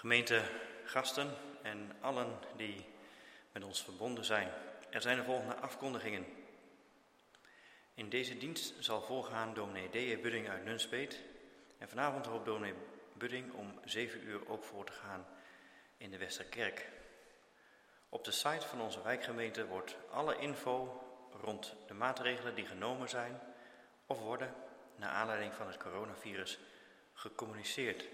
Gemeentegasten en allen die met ons verbonden zijn. Er zijn de volgende afkondigingen. In deze dienst zal voorgaan dominee D.J. Budding uit Nunspeet. En vanavond hoopt dominee Budding om 7 uur ook voor te gaan in de Westerkerk. Op de site van onze wijkgemeente wordt alle info rond de maatregelen die genomen zijn of worden naar aanleiding van het coronavirus gecommuniceerd.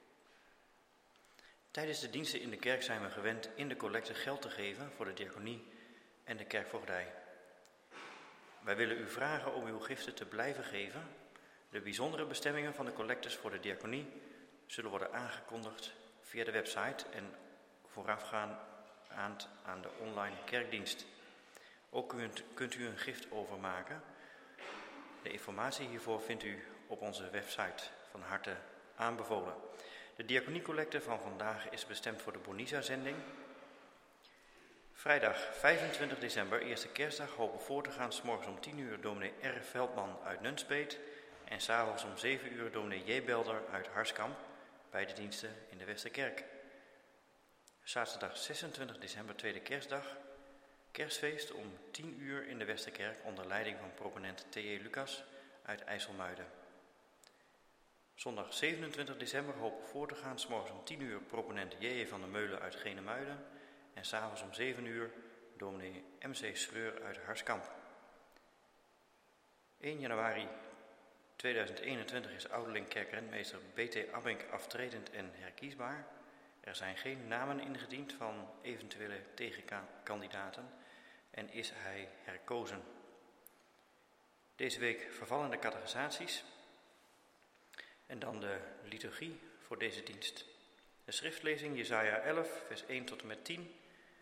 Tijdens de diensten in de kerk zijn we gewend in de collecte geld te geven voor de diaconie en de kerkvoogdij. Wij willen u vragen om uw giften te blijven geven. De bijzondere bestemmingen van de collectes voor de diaconie zullen worden aangekondigd via de website en voorafgaand aan de online kerkdienst. Ook kunt u een gift overmaken. De informatie hiervoor vindt u op onze website. Van harte aanbevolen. De diaconiecollecte van vandaag is bestemd voor de Bonisa-zending. Vrijdag 25 december, eerste kerstdag, hopen voor te gaan 's morgens om 10 uur dominee R. Veldman uit Nunspeet en 's avonds om 7 uur dominee J. Belder uit Harskamp, beide diensten in de Westerkerk. Zaterdag 26 december, tweede kerstdag, kerstfeest om 10 uur in de Westerkerk onder leiding van proponent T.J. Lucas uit IJsselmuiden. Zondag 27 december hopen voor te gaan 's morgens om 10 uur proponent J.J. van der Meulen uit Genemuiden en 's avonds om 7 uur dominee M.C. Schreur uit Harskamp. 1 januari 2021 is ouderling kerkrentmeester B.T. Abink aftredend en herkiesbaar. Er zijn geen namen ingediend van eventuele tegenkandidaten en is hij herkozen. Deze week vervallen de catechisaties en dan de liturgie voor deze dienst. De schriftlezing Jesaja 11, vers 1 tot en met 10.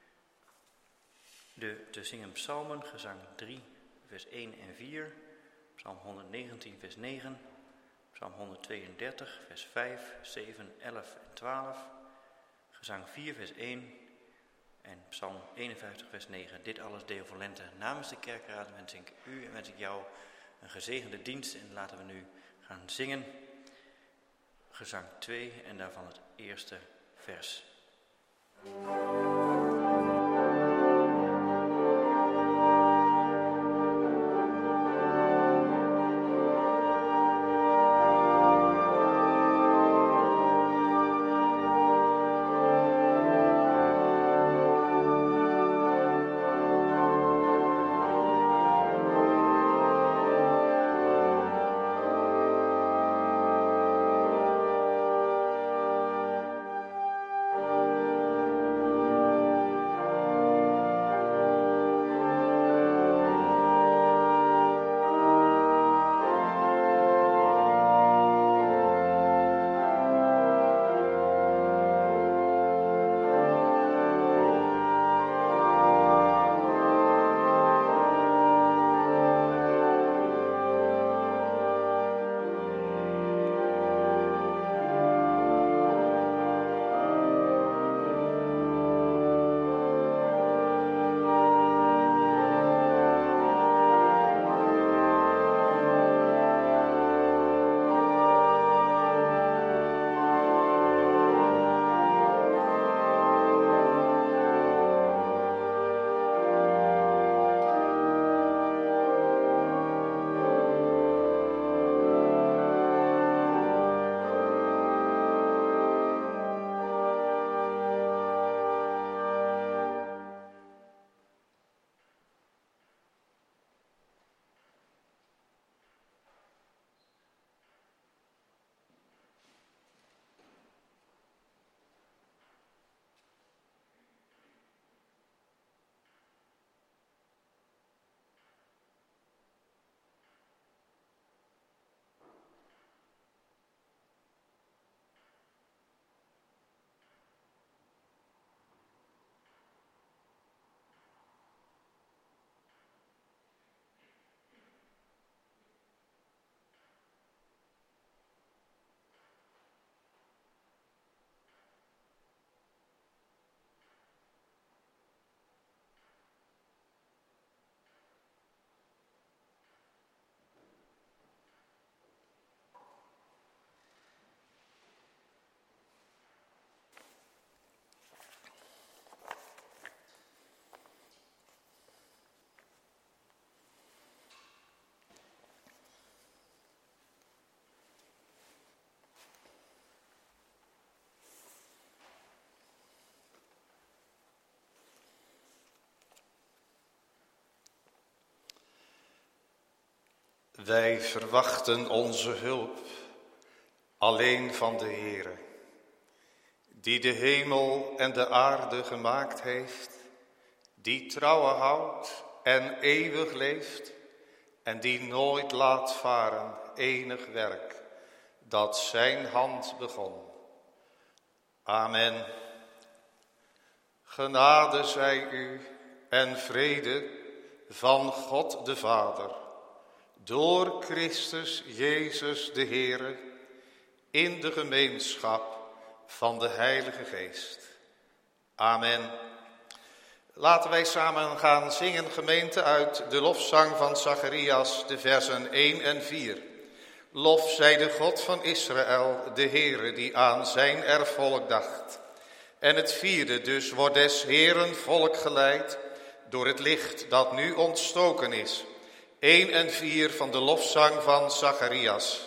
De te zingen psalmen, gezang 3, vers 1 en 4. Psalm 119, vers 9. Psalm 132, vers 5, 7, 11 en 12. Gezang 4, vers 1. En Psalm 51, vers 9. Dit alles deel voor Lente. Namens de kerkraad wens ik u en wens ik jou een gezegende dienst. En laten we nu gaan zingen. Gezang 2 en daarvan het eerste vers. Wij verwachten onze hulp alleen van de Heere, die de hemel en de aarde gemaakt heeft, die trouwe houdt en eeuwig leeft en die nooit laat varen enig werk dat zijn hand begon. Amen. Genade zij u en vrede van God de Vader, door Christus Jezus de Heere, in de gemeenschap van de Heilige Geest. Amen. Laten wij samen gaan zingen, gemeente, uit de lofzang van Zacharias, de versen 1 en 4. Lof zij de God van Israël, de Heere, die aan zijn erfvolk dacht. En het vierde dus wordt des Heeren volk geleid door het licht dat nu ontstoken is. 1 en 4 van de lofzang van Zacharias.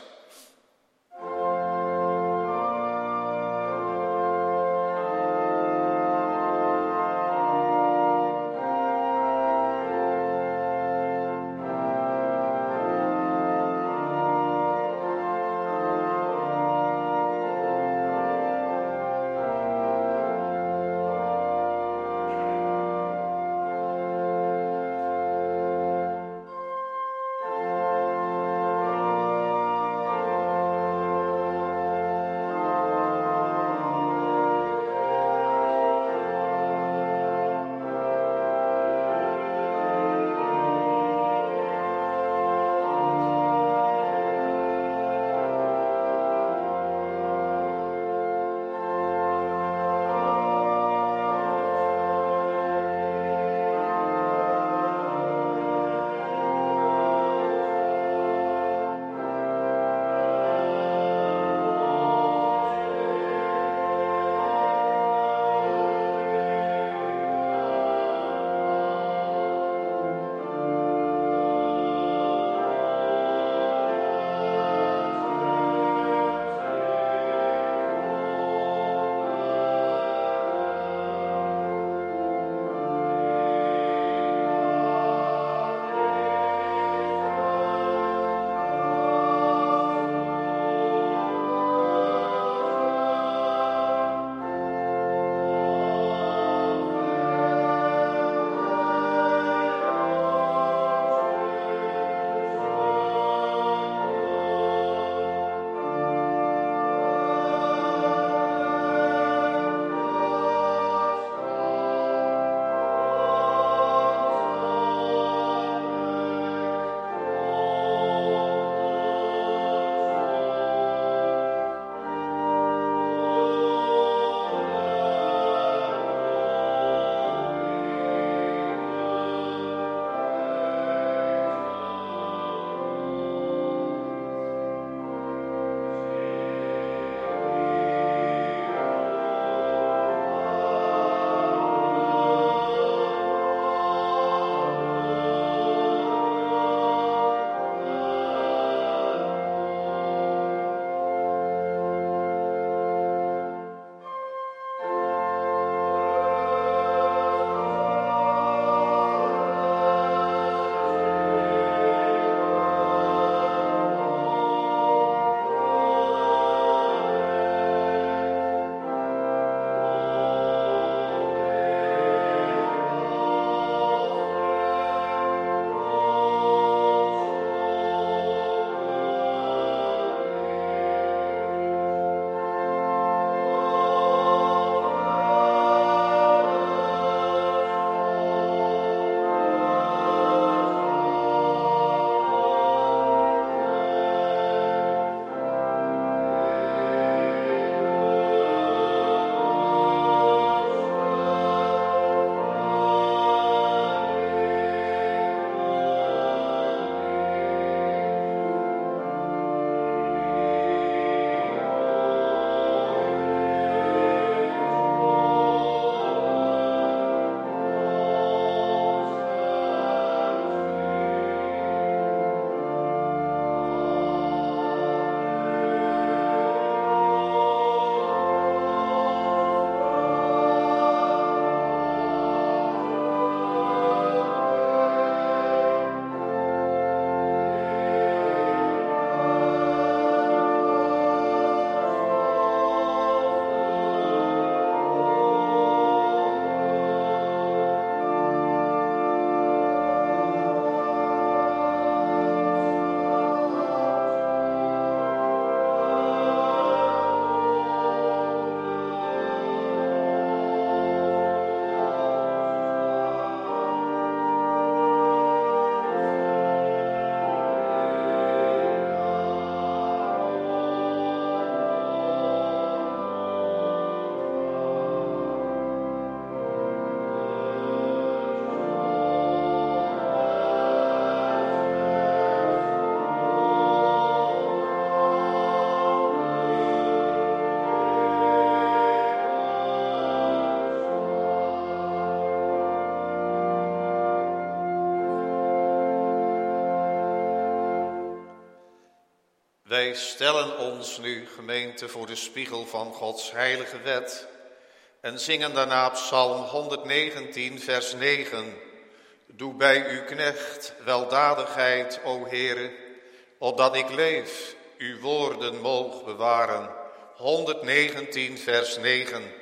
Wij stellen ons nu, gemeente, voor de spiegel van Gods heilige wet en zingen daarna Psalm 119, vers 9. Doe bij uw knecht weldadigheid, o Heere, opdat ik leef, uw woorden moog bewaren. 119, vers 9.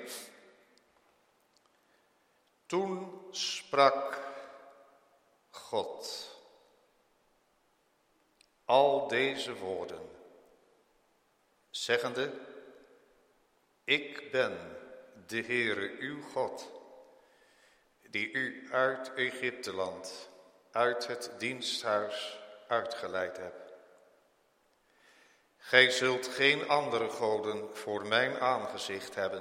Toen sprak God al deze woorden, zeggende: Ik ben de Heere uw God, die u uit Egypteland, uit het diensthuis uitgeleid heb. Gij zult geen andere goden voor mijn aangezicht hebben.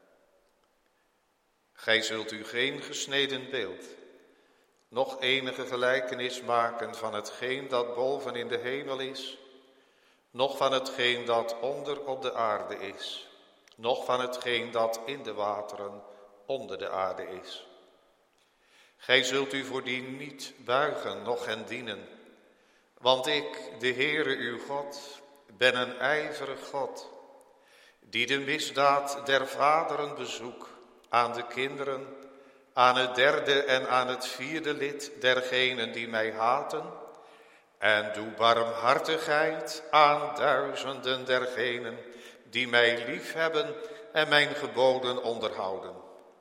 Gij zult u geen gesneden beeld, noch enige gelijkenis maken van hetgeen dat boven in de hemel is, noch van hetgeen dat onder op de aarde is, noch van hetgeen dat in de wateren onder de aarde is. Gij zult u voordien niet buigen, noch hen dienen, want ik, de Heere uw God, ben een ijverig God, die de misdaad der vaderen bezoek aan de kinderen, aan het derde en aan het vierde lid dergenen die mij haten, en doe barmhartigheid aan duizenden dergenen die mij liefhebben en mijn geboden onderhouden.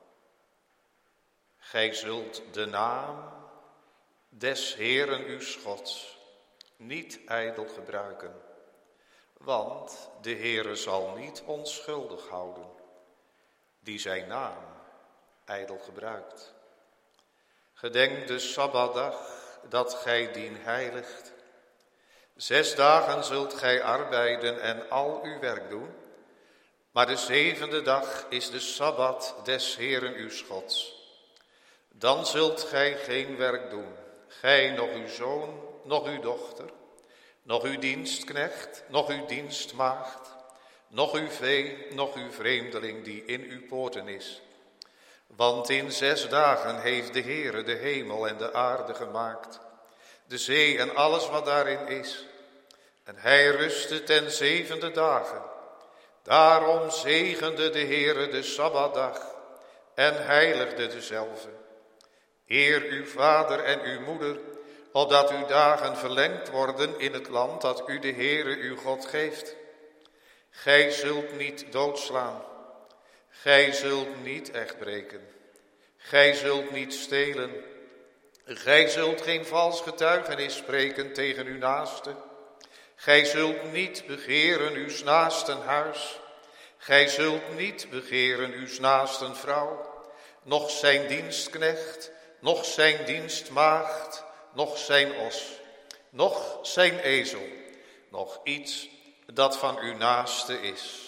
Gij zult de naam des Heeren uw Gods niet ijdel gebruiken, want de Heere zal niet onschuldig houden, die zijn naam ijdel gebruikt. Gedenk de Sabbatdag, dat gij dien heiligt. 6 dagen zult gij arbeiden en al uw werk doen, maar de 7e dag is de Sabbat des Heeren uw Gods. Dan zult gij geen werk doen, gij, noch uw zoon, noch uw dochter, noch uw dienstknecht, noch uw dienstmaagd, noch uw vee, noch uw vreemdeling die in uw poorten is. Want in 6 dagen heeft de Heere de hemel en de aarde gemaakt, de zee en alles wat daarin is. En hij rustte ten 7e dagen. Daarom zegende de Heere de Sabbatdag en heiligde dezelve. Eer uw vader en uw moeder, opdat uw dagen verlengd worden in het land dat u de Heere uw God geeft. Gij zult niet doodslaan. Gij zult niet echtbreken. Gij zult niet stelen. Gij zult geen vals getuigenis spreken tegen uw naaste. Gij zult niet begeren uws naasten huis. Gij zult niet begeren uws naasten vrouw, noch zijn dienstknecht, noch zijn dienstmaagd, noch zijn os, noch zijn ezel, noch iets dat van uw naaste is.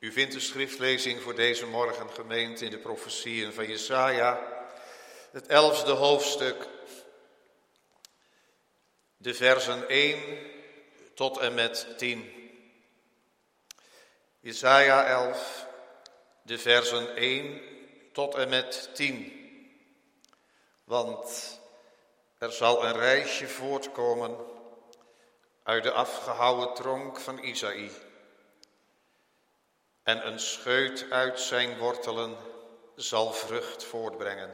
U vindt de schriftlezing voor deze morgen gemeend in de profetieën van Jesaja, het 11e hoofdstuk, de versen 1 tot en met 10. Jesaja 11, de versen 1 tot en met 10. Want er zal een rijsje voortkomen uit de afgehouwen tronk van Isaïe. En een scheut uit zijn wortelen zal vrucht voortbrengen.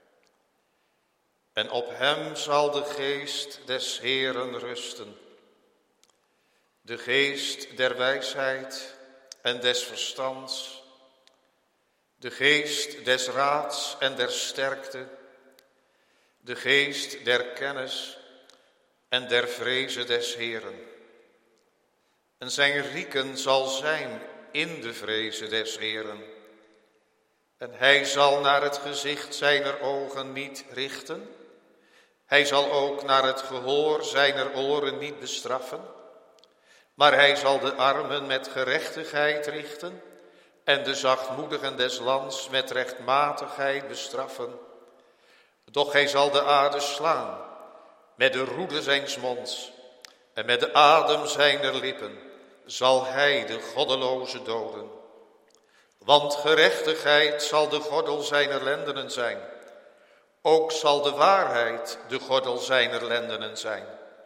En op hem zal de geest des Heeren rusten. De geest der wijsheid en des verstands. De geest des raads en der sterkte. De geest der kennis en der vreze des Heeren. En zijn rieken zal zijn in de vreze des Heeren. En hij zal naar het gezicht zijner ogen niet richten. Hij zal ook naar het gehoor zijner oren niet bestraffen. Maar hij zal de armen met gerechtigheid richten en de zachtmoedigen des lands met rechtmatigheid bestraffen. Doch hij zal de aarde slaan met de roede zijns monds en met de adem zijner lippen zal hij de goddeloze doden. Want gerechtigheid zal de gordel zijner lendenen zijn. Ook zal de waarheid de gordel zijner lendenen zijn.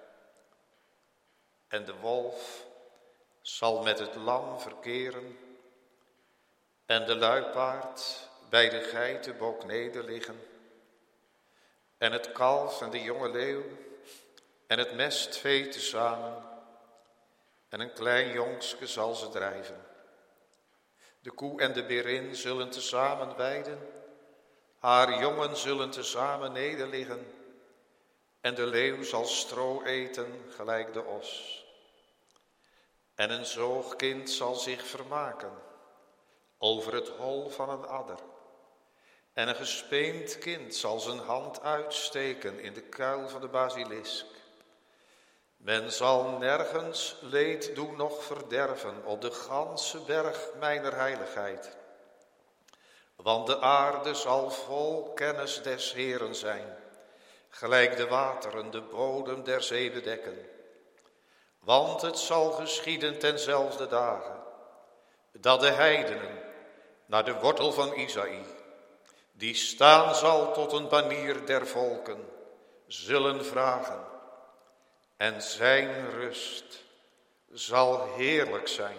En de wolf zal met het lam verkeren en de luipaard bij de geitenbok nederliggen. En het kalf en de jonge leeuw en het mestvee tezamen. En een klein jongske zal ze drijven. De koe en de berin zullen tezamen weiden. Haar jongen zullen tezamen nederliggen. En de leeuw zal stro eten gelijk de os. En een zoogkind zal zich vermaken over het hol van een adder. En een gespeend kind zal zijn hand uitsteken in de kuil van de basilisk. Men zal nergens leed doen noch verderven op de ganse berg mijner heiligheid. Want de aarde zal vol kennis des Heeren zijn, gelijk de wateren de bodem der zee bedekken. Want het zal geschieden tenzelfde dagen, dat de heidenen naar de wortel van Isaïe, die staan zal tot een banier der volken, zullen vragen. En zijn rust zal heerlijk zijn.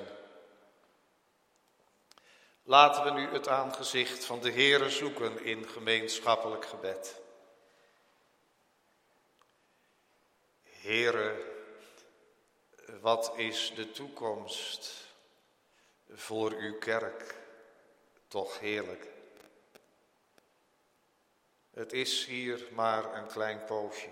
Laten we nu het aangezicht van de Heere zoeken in gemeenschappelijk gebed. Heere, wat is de toekomst voor uw kerk toch heerlijk. Het is hier maar een klein poosje.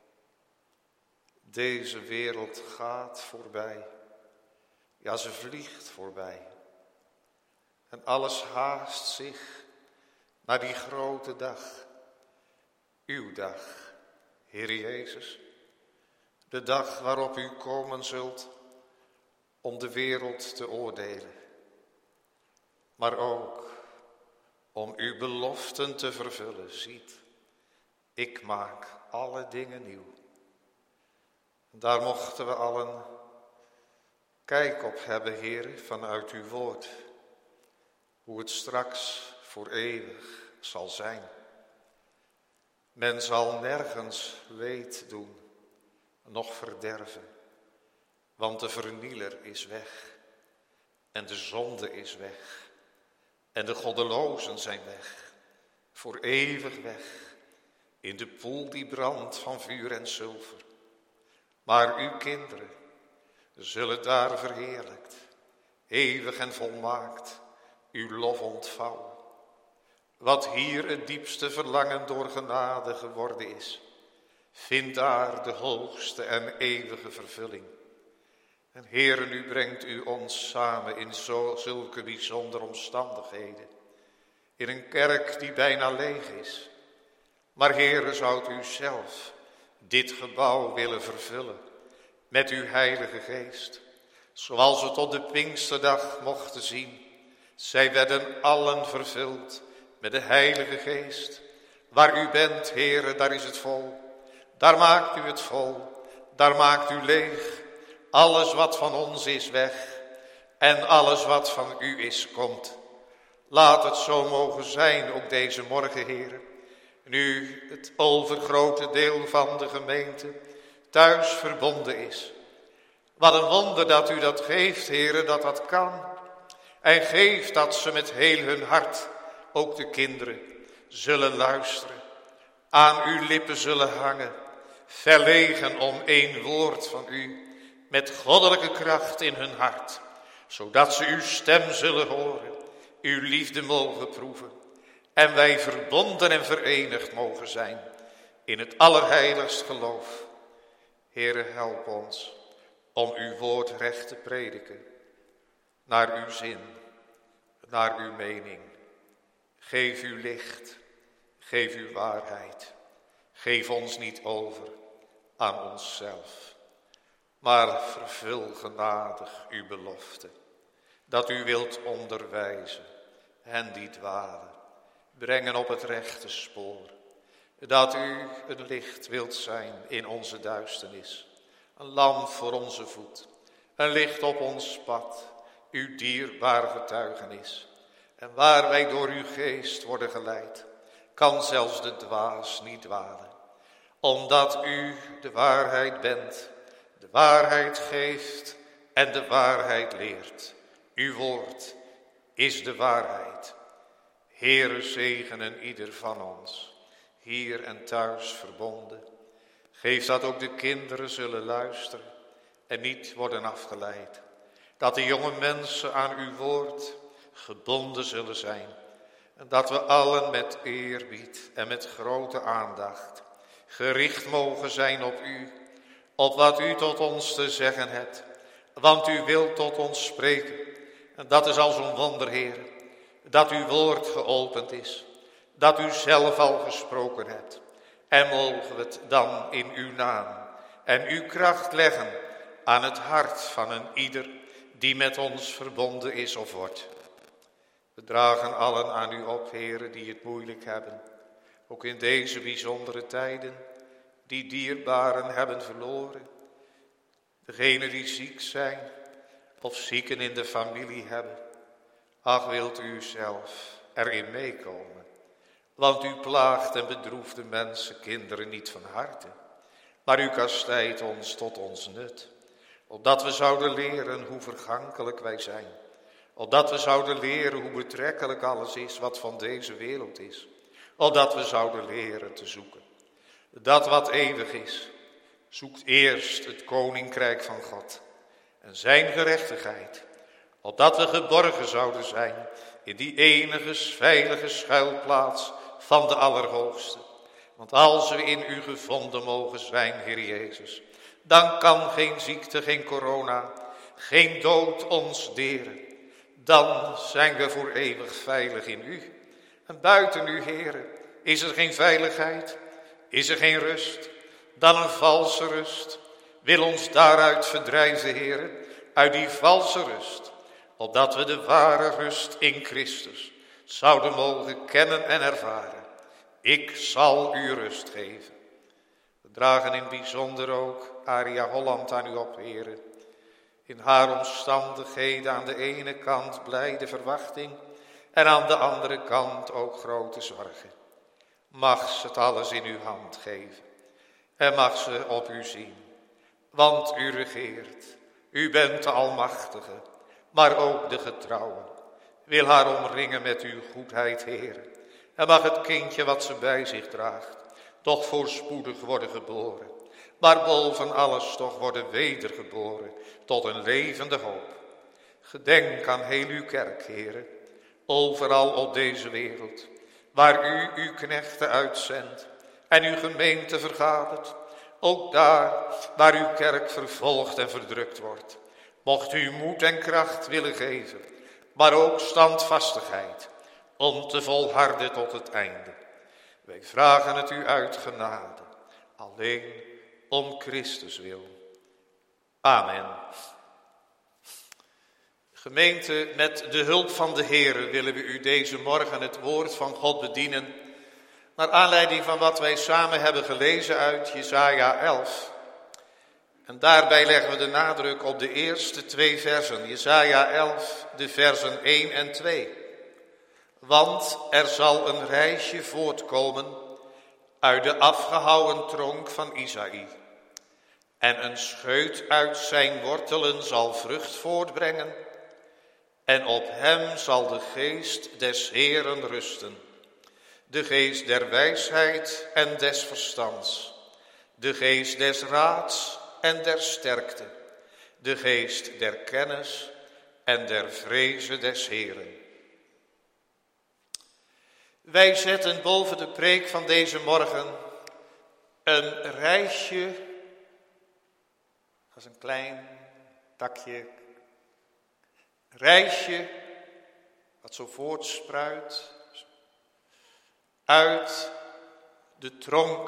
Deze wereld gaat voorbij. Ja, ze vliegt voorbij. En alles haast zich naar die grote dag. Uw dag, Heer Jezus. De dag waarop u komen zult om de wereld te oordelen. Maar ook om uw beloften te vervullen. Ziet, ik maak alle dingen nieuw. Daar mochten we allen kijk op hebben, Heer, vanuit uw woord. Hoe het straks voor eeuwig zal zijn. Men zal nergens leed doen, noch verderven. Want de vernieler is weg. En de zonde is weg. En de goddelozen zijn weg. Voor eeuwig weg. In de poel die brandt van vuur en zilver. Maar uw kinderen zullen daar verheerlijkt, eeuwig en volmaakt, uw lof ontvouwen. Wat hier het diepste verlangen door genade geworden is, vindt daar de hoogste en eeuwige vervulling. En Heere, nu brengt u ons samen in zulke bijzondere omstandigheden. In een kerk die bijna leeg is. Maar Heere, zoudt u zelf dit gebouw willen vervullen met uw heilige geest. Zoals we tot de Pinksterdag mochten zien Zij werden allen vervuld met de Heilige Geest. Waar u bent, Heere, daar is het vol. Daar maakt u het vol. Daar maakt u leeg. Alles wat van ons is weg. En alles wat van u is, komt. Laat het zo mogen zijn, ook deze morgen, Heere. Nu het overgrote deel van de gemeente thuis verbonden is. Wat een wonder dat u dat geeft, Heere, dat dat kan. En geeft dat ze met heel hun hart, ook de kinderen, zullen luisteren. Aan uw lippen zullen hangen. Verlegen om één woord van u. Met goddelijke kracht in hun hart. Zodat ze uw stem zullen horen. Uw liefde mogen proeven. En wij verbonden en verenigd mogen zijn. In het allerheiligst geloof. Heere, help ons om uw woord recht te prediken. Naar uw zin. Naar uw mening. Geef uw licht. Geef uw waarheid. Geef ons niet over aan onszelf. Maar vervul genadig uw belofte. Dat u wilt onderwijzen. Hen die dwalen. Brengen op het rechte spoor. Dat u een licht wilt zijn in onze duisternis. Een lamp voor onze voet. Een licht op ons pad. Uw dierbaar getuigenis. En waar wij door uw geest worden geleid. Kan zelfs de dwaas niet dwalen. Omdat u de waarheid bent. De waarheid geeft en de waarheid leert. Uw woord is de waarheid. Heere, zegenen ieder van ons, hier en thuis verbonden. Geef dat ook de kinderen zullen luisteren en niet worden afgeleid. Dat de jonge mensen aan uw woord gebonden zullen zijn. En dat we allen met eerbied en met grote aandacht gericht mogen zijn op u. Op wat u tot ons te zeggen hebt. Want u wilt tot ons spreken. En dat is al zo'n wonder, Heer. Dat uw woord geopend is. Dat u zelf al gesproken hebt. En mogen we het dan in uw naam en uw kracht leggen aan het hart van een ieder die met ons verbonden is of wordt. We dragen allen aan u op, Heere, die het moeilijk hebben. Ook in deze bijzondere tijden, die dierbaren hebben verloren. Degenen die ziek zijn of zieken in de familie hebben. Ach, wilt u zelf erin meekomen. Want u plaagt en bedroeft de mensen, kinderen niet van harte. Maar u kastijdt ons tot ons nut. Opdat we zouden leren hoe vergankelijk wij zijn. Opdat we zouden leren hoe betrekkelijk alles is wat van deze wereld is. Opdat we zouden leren te zoeken. Dat wat eeuwig is, zoekt eerst het koninkrijk van God en zijn gerechtigheid. Opdat we geborgen zouden zijn in die enige veilige schuilplaats van de Allerhoogste. Want als we in u gevonden mogen zijn, Heer Jezus, dan kan geen ziekte, geen corona, geen dood ons deren. Dan zijn we voor eeuwig veilig in u. En buiten u, Heere, is er geen veiligheid, is er geen rust, dan een valse rust. Wil ons daaruit verdrijven, Heere, uit die valse rust, opdat we de ware rust in Christus zouden mogen kennen en ervaren. Ik zal u rust geven. We dragen in bijzonder ook Aria Holland aan u op, Heere. In haar omstandigheden aan de ene kant blijde verwachting en aan de andere kant ook grote zorgen. Mag ze het alles in uw hand geven en mag ze op u zien. Want u regeert, u bent de Almachtige, maar ook de Getrouwe. Wil haar omringen met uw goedheid, Heere. En mag het kindje wat ze bij zich draagt toch voorspoedig worden geboren. Maar boven alles toch worden wedergeboren tot een levende hoop. Gedenk aan heel uw kerk, Heere, overal op deze wereld, waar u uw knechten uitzendt en uw gemeente vergadert. Ook daar waar uw kerk vervolgd en verdrukt wordt. Mocht u moed en kracht willen geven, maar ook standvastigheid om te volharden tot het einde. Wij vragen het u uit genade, alleen om Christus wil. Amen. Gemeente, met de hulp van de Heere willen we u deze morgen het woord van God bedienen, naar aanleiding van wat wij samen hebben gelezen uit Jesaja 11. En daarbij leggen we de nadruk op de eerste 2 versen, Jesaja 11, de versen 1 en 2. Want er zal een rijsje voortkomen uit de afgehouwen tronk van Isaïe. En een scheut uit zijn wortelen zal vrucht voortbrengen. En op hem zal de geest des Heeren rusten. De geest der wijsheid en des verstands. De geest des raads en der sterkte. De geest der kennis en der vreze des Heeren. Wij zetten boven de preek van deze morgen een rijsje, dat is een klein takje, rijsje wat zo voortspruit uit de tronk.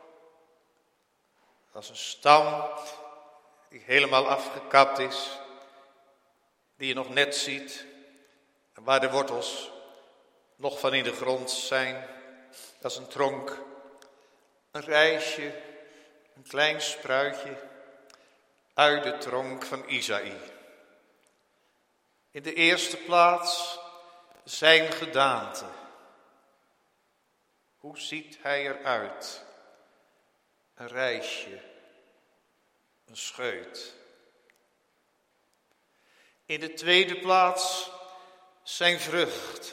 Dat is een stam die helemaal afgekapt is, die je nog net ziet en waar de wortels nog van in de grond zijn. Dat is een tronk, een rijsje, een klein spruitje uit de tronk van Isaïe. In de eerste plaats zijn gedaante. Hoe ziet hij eruit? Een rijsje, een scheut. In de tweede plaats zijn vrucht.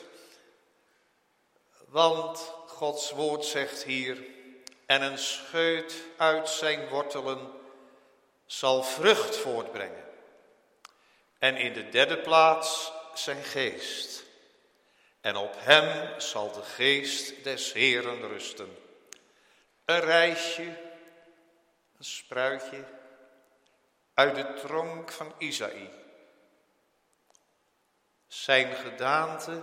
Want Gods woord zegt hier, en een scheut uit zijn wortelen zal vrucht voortbrengen. En in de derde plaats zijn geest. En op hem zal de geest des Heeren rusten. Een rijsje, een spruitje uit de tronk van Isaïe. Zijn gedaante,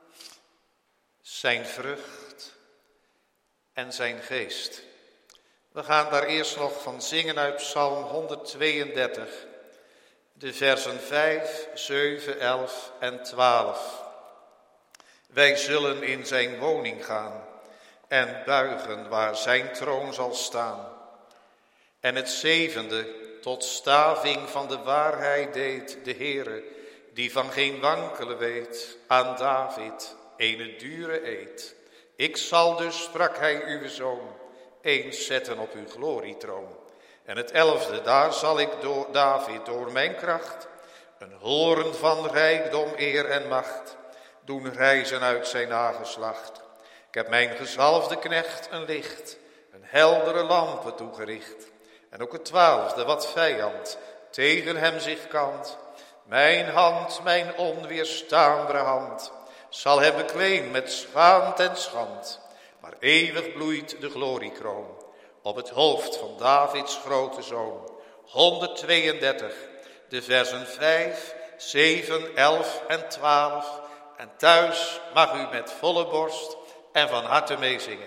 zijn vrucht en zijn geest. We gaan daar eerst nog van zingen uit Psalm 132, de versen 5, 7, 11 en 12. Wij zullen in zijn woning gaan en buigen waar zijn troon zal staan. En het zevende, tot staving van de waarheid deed de Heere, die van geen wankelen weet, aan David ene dure eed. Ik zal dus, sprak hij uw zoon, eens zetten op uw glorietroon. En het 11e, daar zal ik door David door mijn kracht een hoorn van rijkdom, eer en macht doen rijzen uit zijn nageslacht. Ik heb mijn gezalfde knecht een licht, een heldere lampen toegericht. En ook het 12e, wat vijand tegen hem zich kant. Mijn hand, mijn onweerstaanbare hand, zal hem bekleen met schaamd en schand. Maar eeuwig bloeit de gloriekroon op het hoofd van Davids grote zoon. 132, de versen 5, 7, 11 en 12. En thuis mag u met volle borst en van harte meezingen.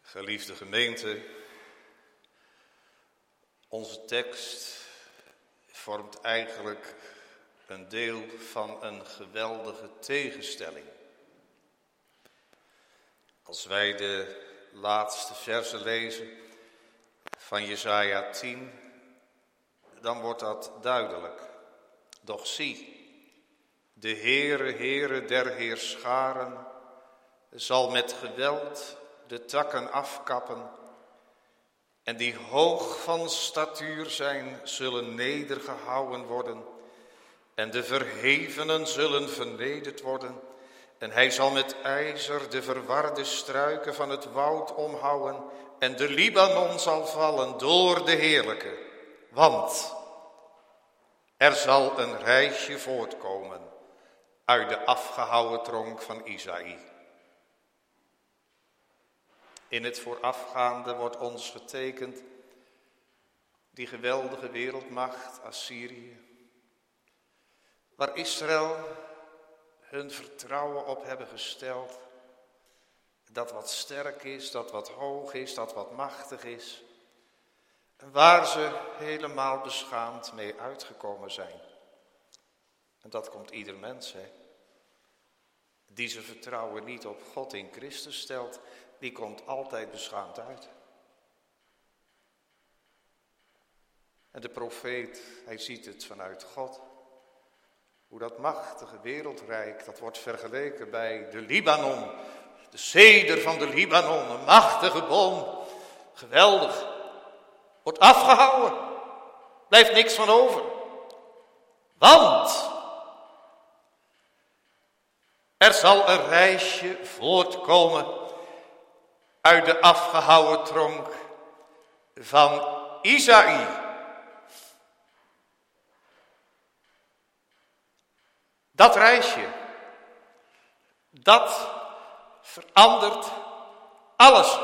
Geliefde gemeente, onze tekst vormt eigenlijk een deel van een geweldige tegenstelling. Als wij de laatste verzen lezen van Jesaja 10, dan wordt dat duidelijk. Doch zie, de Heere der heerscharen zal met geweld de takken afkappen en die hoog van statuur zijn, zullen nedergehouwen worden en de verhevenen zullen vernederd worden. En hij zal met ijzer de verwarde struiken van het woud omhouwen en de Libanon zal vallen door de Heerlijke. Want er zal een rijsje voortkomen uit de afgehouwen tronk van Isaïe. In het voorafgaande wordt ons getekend die geweldige wereldmacht Assyrië, waar Israël hun vertrouwen op hebben gesteld, dat wat sterk is, dat wat hoog is, dat wat machtig is, en waar ze helemaal beschaamd mee uitgekomen zijn. En dat komt ieder mens, die zijn vertrouwen niet op God in Christus stelt, die komt altijd beschaamd uit. En de profeet, hij ziet het vanuit God. Hoe dat machtige wereldrijk, dat wordt vergeleken bij de Libanon. De ceder van de Libanon, een machtige boom. Geweldig. Wordt afgehouwen. Blijft niks van over. Want er zal een rijsje voortkomen uit de afgehouwen tronk van Isaïe. Dat rijsje, dat verandert alles.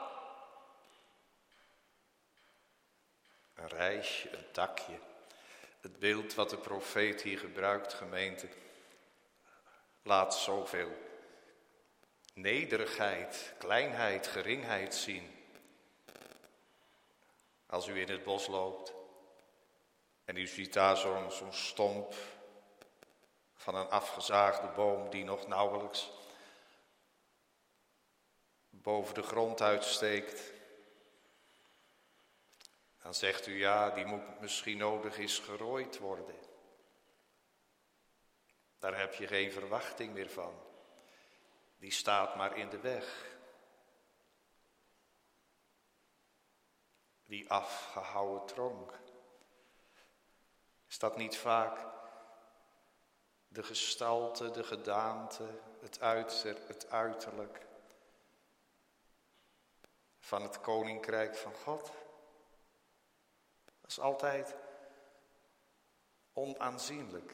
Een rijsje, een takje. Het beeld wat de profeet hier gebruikt, gemeente, laat zoveel nederigheid, kleinheid, geringheid zien. Als u in het bos loopt en u ziet daar zo'n stomp van een afgezaagde boom die nog nauwelijks boven de grond uitsteekt. Dan zegt u, ja, die moet misschien nodig is gerooid worden. Daar heb je geen verwachting meer van. Die staat maar in de weg. Die afgehouwen tronk. Is dat niet vaak de gestalte, de gedaante, het uiterlijk van het koninkrijk van God? Dat is altijd onaanzienlijk.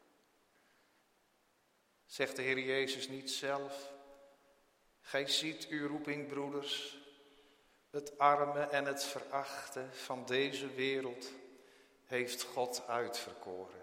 Zegt de Heer Jezus niet zelf: gij ziet uw roeping, broeders, het arme en het verachte van deze wereld heeft God uitverkoren.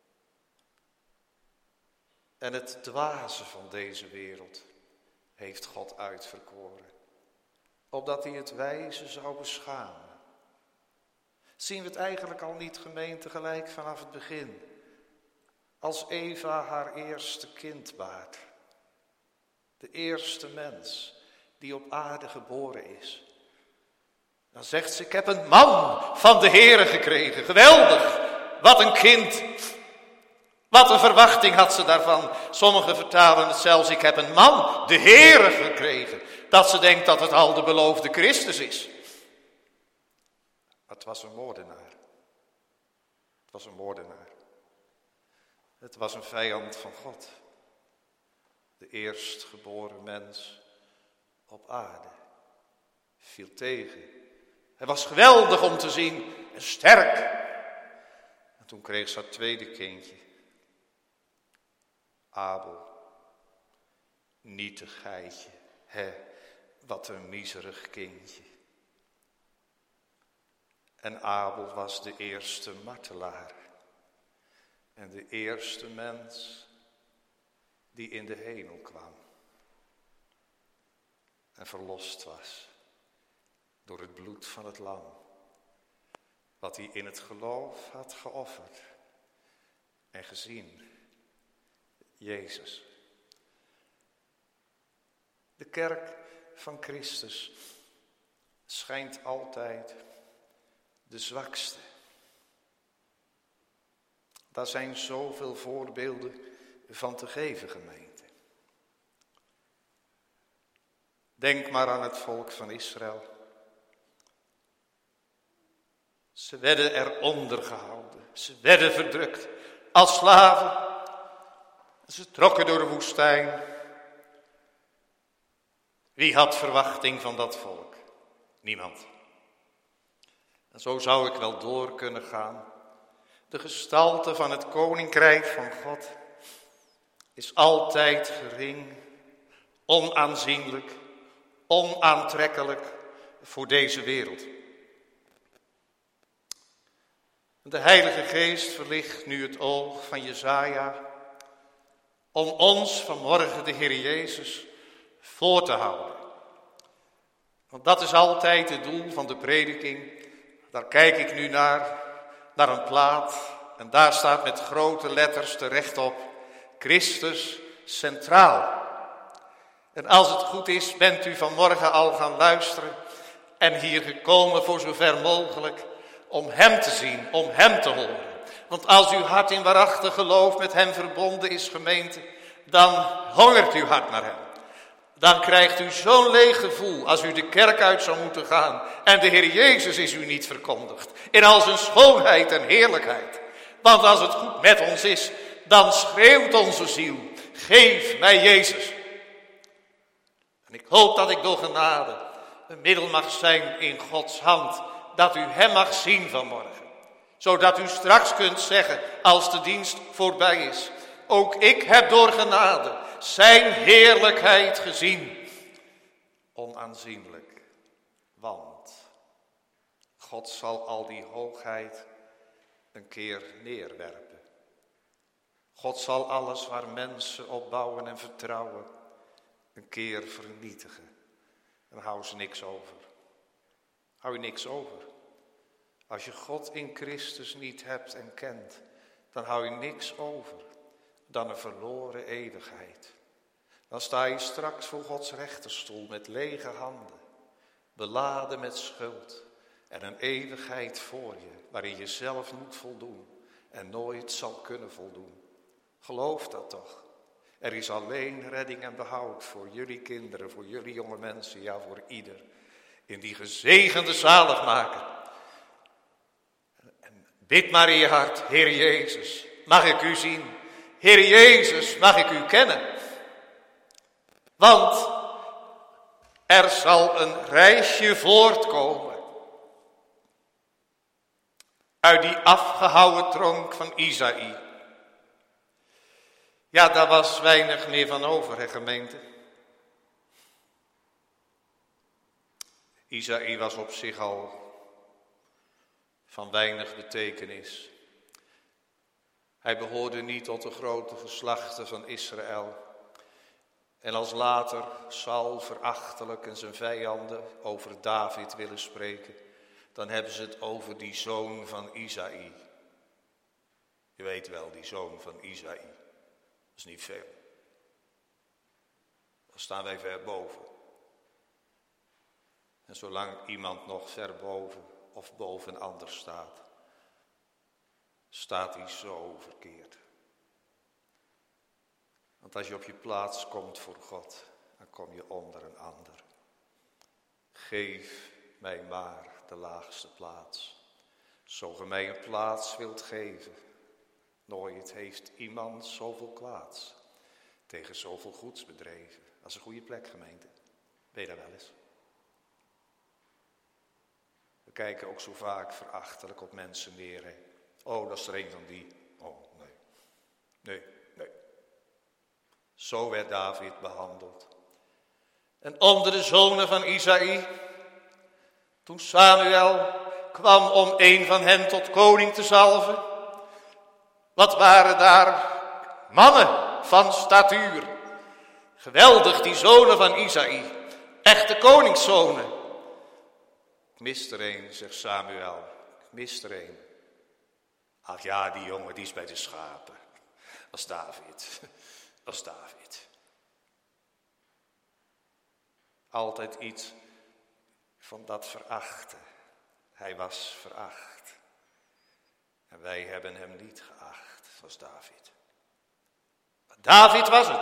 En het dwaze van deze wereld heeft God uitverkoren, opdat hij het wijze zou beschamen. Zien we het eigenlijk al niet, gemeente, gelijk vanaf het begin? Als Eva haar eerste kind baart. De eerste mens die op aarde geboren is. Dan zegt ze, ik heb een man van de Heere gekregen. Geweldig, wat een kind. Wat een verwachting had ze daarvan. Sommigen vertalen het zelfs, ik heb een man, de Heere, gekregen. Dat ze denkt dat het al de beloofde Christus is. Maar het was een moordenaar. Het was een moordenaar. Het was een vijand van God. De eerstgeboren mens op aarde. Viel tegen. Hij was geweldig om te zien en sterk. En toen kreeg ze haar tweede kindje. Abel. Nietigheidje. Wat een miserig kindje. En Abel was de eerste martelaar. En de eerste mens die in de hemel kwam. En verlost was. door het bloed van het lam, wat hij in het geloof had geofferd en gezien, Jezus. De kerk van Christus schijnt altijd de zwakste. Daar zijn zoveel voorbeelden van te geven, gemeente. Denk maar aan het volk van Israël. Ze werden eronder gehouden. Ze werden verdrukt als slaven. Ze trokken door de woestijn. Wie had verwachting van dat volk? Niemand. En zo zou ik wel door kunnen gaan. De gestalte van het koninkrijk van God is altijd gering, onaanzienlijk, onaantrekkelijk voor deze wereld. De Heilige Geest verlicht nu het oog van Jesaja om ons vanmorgen de Heer Jezus voor te houden. Want dat is altijd het doel van de prediking. Daar kijk ik nu naar een plaat en daar staat met grote letters terecht op: Christus centraal. En als het goed is, bent u vanmorgen al gaan luisteren en hier gekomen voor zover mogelijk om hem te zien, om hem te horen. Want als uw hart in waarachtig geloof met hem verbonden is, gemeente, dan hongert uw hart naar hem. Dan krijgt u zo'n leeg gevoel als u de kerk uit zou moeten gaan en de Heer Jezus is u niet verkondigd in al zijn schoonheid en heerlijkheid. Want als het goed met ons is, dan schreeuwt onze ziel: geef mij Jezus. En ik hoop dat ik door genade een middel mag zijn in Gods hand, dat u hem mag zien vanmorgen. Zodat u straks kunt zeggen, als de dienst voorbij is: ook ik heb door genade zijn heerlijkheid gezien. Onaanzienlijk, want God zal al die hoogheid een keer neerwerpen. God zal alles waar mensen op bouwen en vertrouwen een keer vernietigen. Dan houden ze niks over. Hou je niks over. Als je God in Christus niet hebt en kent, dan hou je niks over dan een verloren eeuwigheid. Dan sta je straks voor Gods rechterstoel met lege handen, beladen met schuld en een eeuwigheid voor je, waarin je zelf moet voldoen en nooit zal kunnen voldoen. Geloof dat toch. Er is alleen redding en behoud voor jullie kinderen, voor jullie jonge mensen, ja, voor ieder. In die gezegende zaligmaker. En bid maar in je hart: Heer Jezus, mag ik u zien? Heer Jezus, mag ik u kennen? Want er zal een reisje voortkomen uit die afgehouwen tronk van Isaïe. Ja, daar was weinig meer van over, hè, gemeente. Isaïe was op zich al van weinig betekenis. Hij behoorde niet tot de grote geslachten van Israël. En als later Saul verachtelijk en zijn vijanden over David willen spreken, dan hebben ze het over die zoon van Isaïe. Je weet wel, die zoon van Isaïe. Dat is niet veel. Dan staan wij ver boven. En zolang iemand nog ver boven of boven een ander staat, staat hij zo verkeerd. Want als je op je plaats komt voor God, dan kom je onder een ander. Geef mij maar de laagste plaats. Zo ge mij een plaats wilt geven. Nooit heeft iemand zoveel kwaads tegen zoveel goeds bedreven. Dat is een goede plek, gemeente. Ben je daar wel eens? We kijken ook zo vaak verachtelijk op mensen neer. Hè? Oh, dat is er een van die. Oh, nee. Nee. Zo werd David behandeld. En onder de zonen van Isaïe, toen Samuel kwam om een van hen tot koning te zalven, wat waren daar mannen van statuur. Geweldig, die zonen van Isaïe, echte koningszonen. Ik mis er een, zegt Samuel. Ik mis er een. Ach ja, die jongen, die is bij de schapen. Dat is David. Dat is David. Altijd iets van dat verachten. Hij was veracht. En wij hebben hem niet geacht. Dat was David. Maar David was het.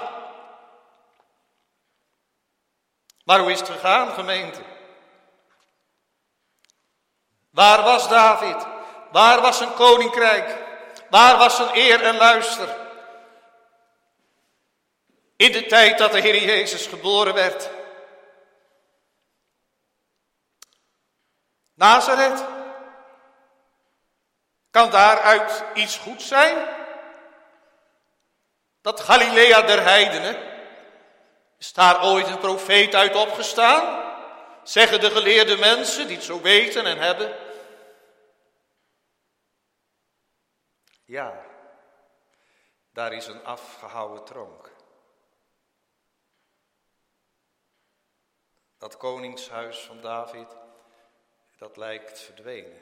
Maar hoe is het gegaan, gemeente? Waar was David? Waar was zijn koninkrijk? Waar was zijn eer en luister? In de tijd dat de Heer Jezus geboren werd. Nazareth. Kan daaruit iets goeds zijn? Dat Galilea der heidenen. Is daar ooit een profeet uit opgestaan? Zeggen de geleerde mensen die het zo weten en hebben. Ja, daar is een afgehouwen tronk. Dat koningshuis van David, dat lijkt verdwenen.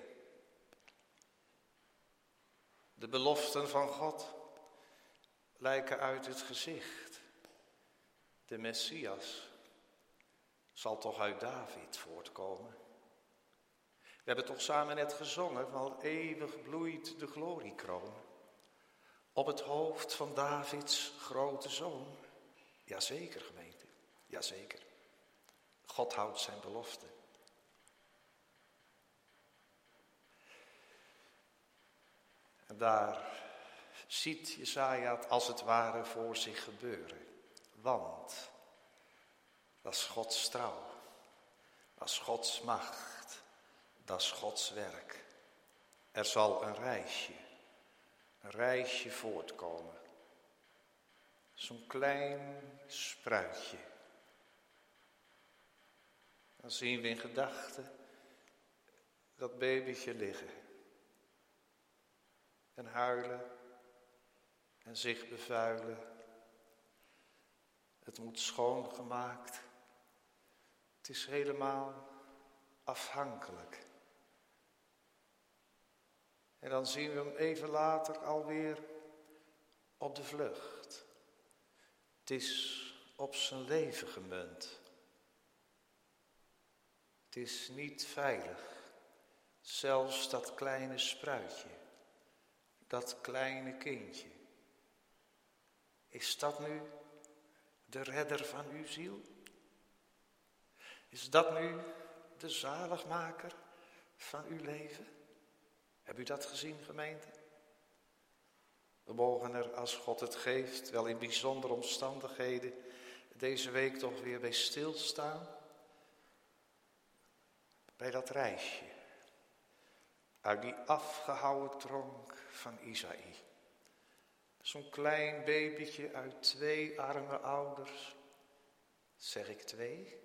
De beloften van God lijken uit het gezicht. De Messias zal toch uit David voortkomen. We hebben toch samen net gezongen, want eeuwig bloeit de gloriekroon op het hoofd van Davids grote zoon. Jazeker, gemeente, jazeker. God houdt zijn belofte. En daar ziet Jesaja het als het ware voor zich gebeuren. Want dat is Gods trouw, dat is Gods macht, dat is Gods werk. Er zal een reisje voortkomen. Zo'n klein spruitje. Dan zien we in gedachten dat babytje liggen. En huilen en zich bevuilen. Het moet schoongemaakt. Het is helemaal afhankelijk. En dan zien we hem even later alweer op de vlucht. Het is op zijn leven gemunt. Het is niet veilig. Zelfs dat kleine spruitje. Dat kleine kindje. Is dat nu de redder van uw ziel? Is dat nu de zaligmaker van uw leven? Hebt u dat gezien, gemeente? We mogen er, als God het geeft, wel in bijzondere omstandigheden deze week toch weer bij stilstaan. Bij dat reisje. Uit die afgehouwen tronk van Isaïe. Zo'n klein babytje uit 2 arme ouders. Zeg ik 2?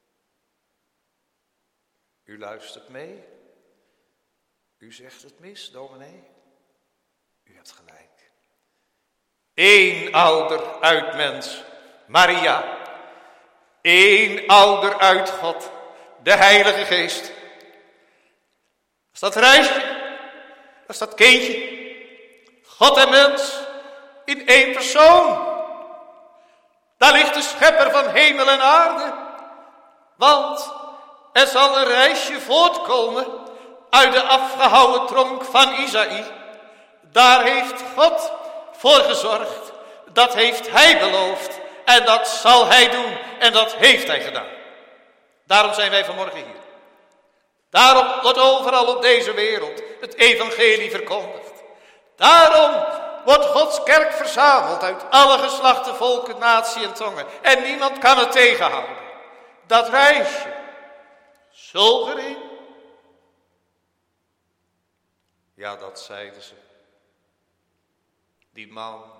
U luistert mee. U zegt het mis, dominee. U hebt gelijk. 1 ouder uit mens, Maria. 1 ouder uit God, de Heilige Geest. Dat is dat reisje, dat is dat kindje. God en mens in 1 persoon. Daar ligt de schepper van hemel en aarde. Want er zal een reisje voortkomen uit de afgehouwen tronk van Isaïe. Daar heeft God voor gezorgd. Dat heeft hij beloofd. En dat zal hij doen. En dat heeft hij gedaan. Daarom zijn wij vanmorgen hier. Daarom wordt overal op deze wereld het evangelie verkondigd. Daarom wordt Gods kerk verzameld uit alle geslachten, volken, natie en tongen. En niemand kan het tegenhouden. Dat reisje. Zo gering. Ja, dat zeiden ze. Die man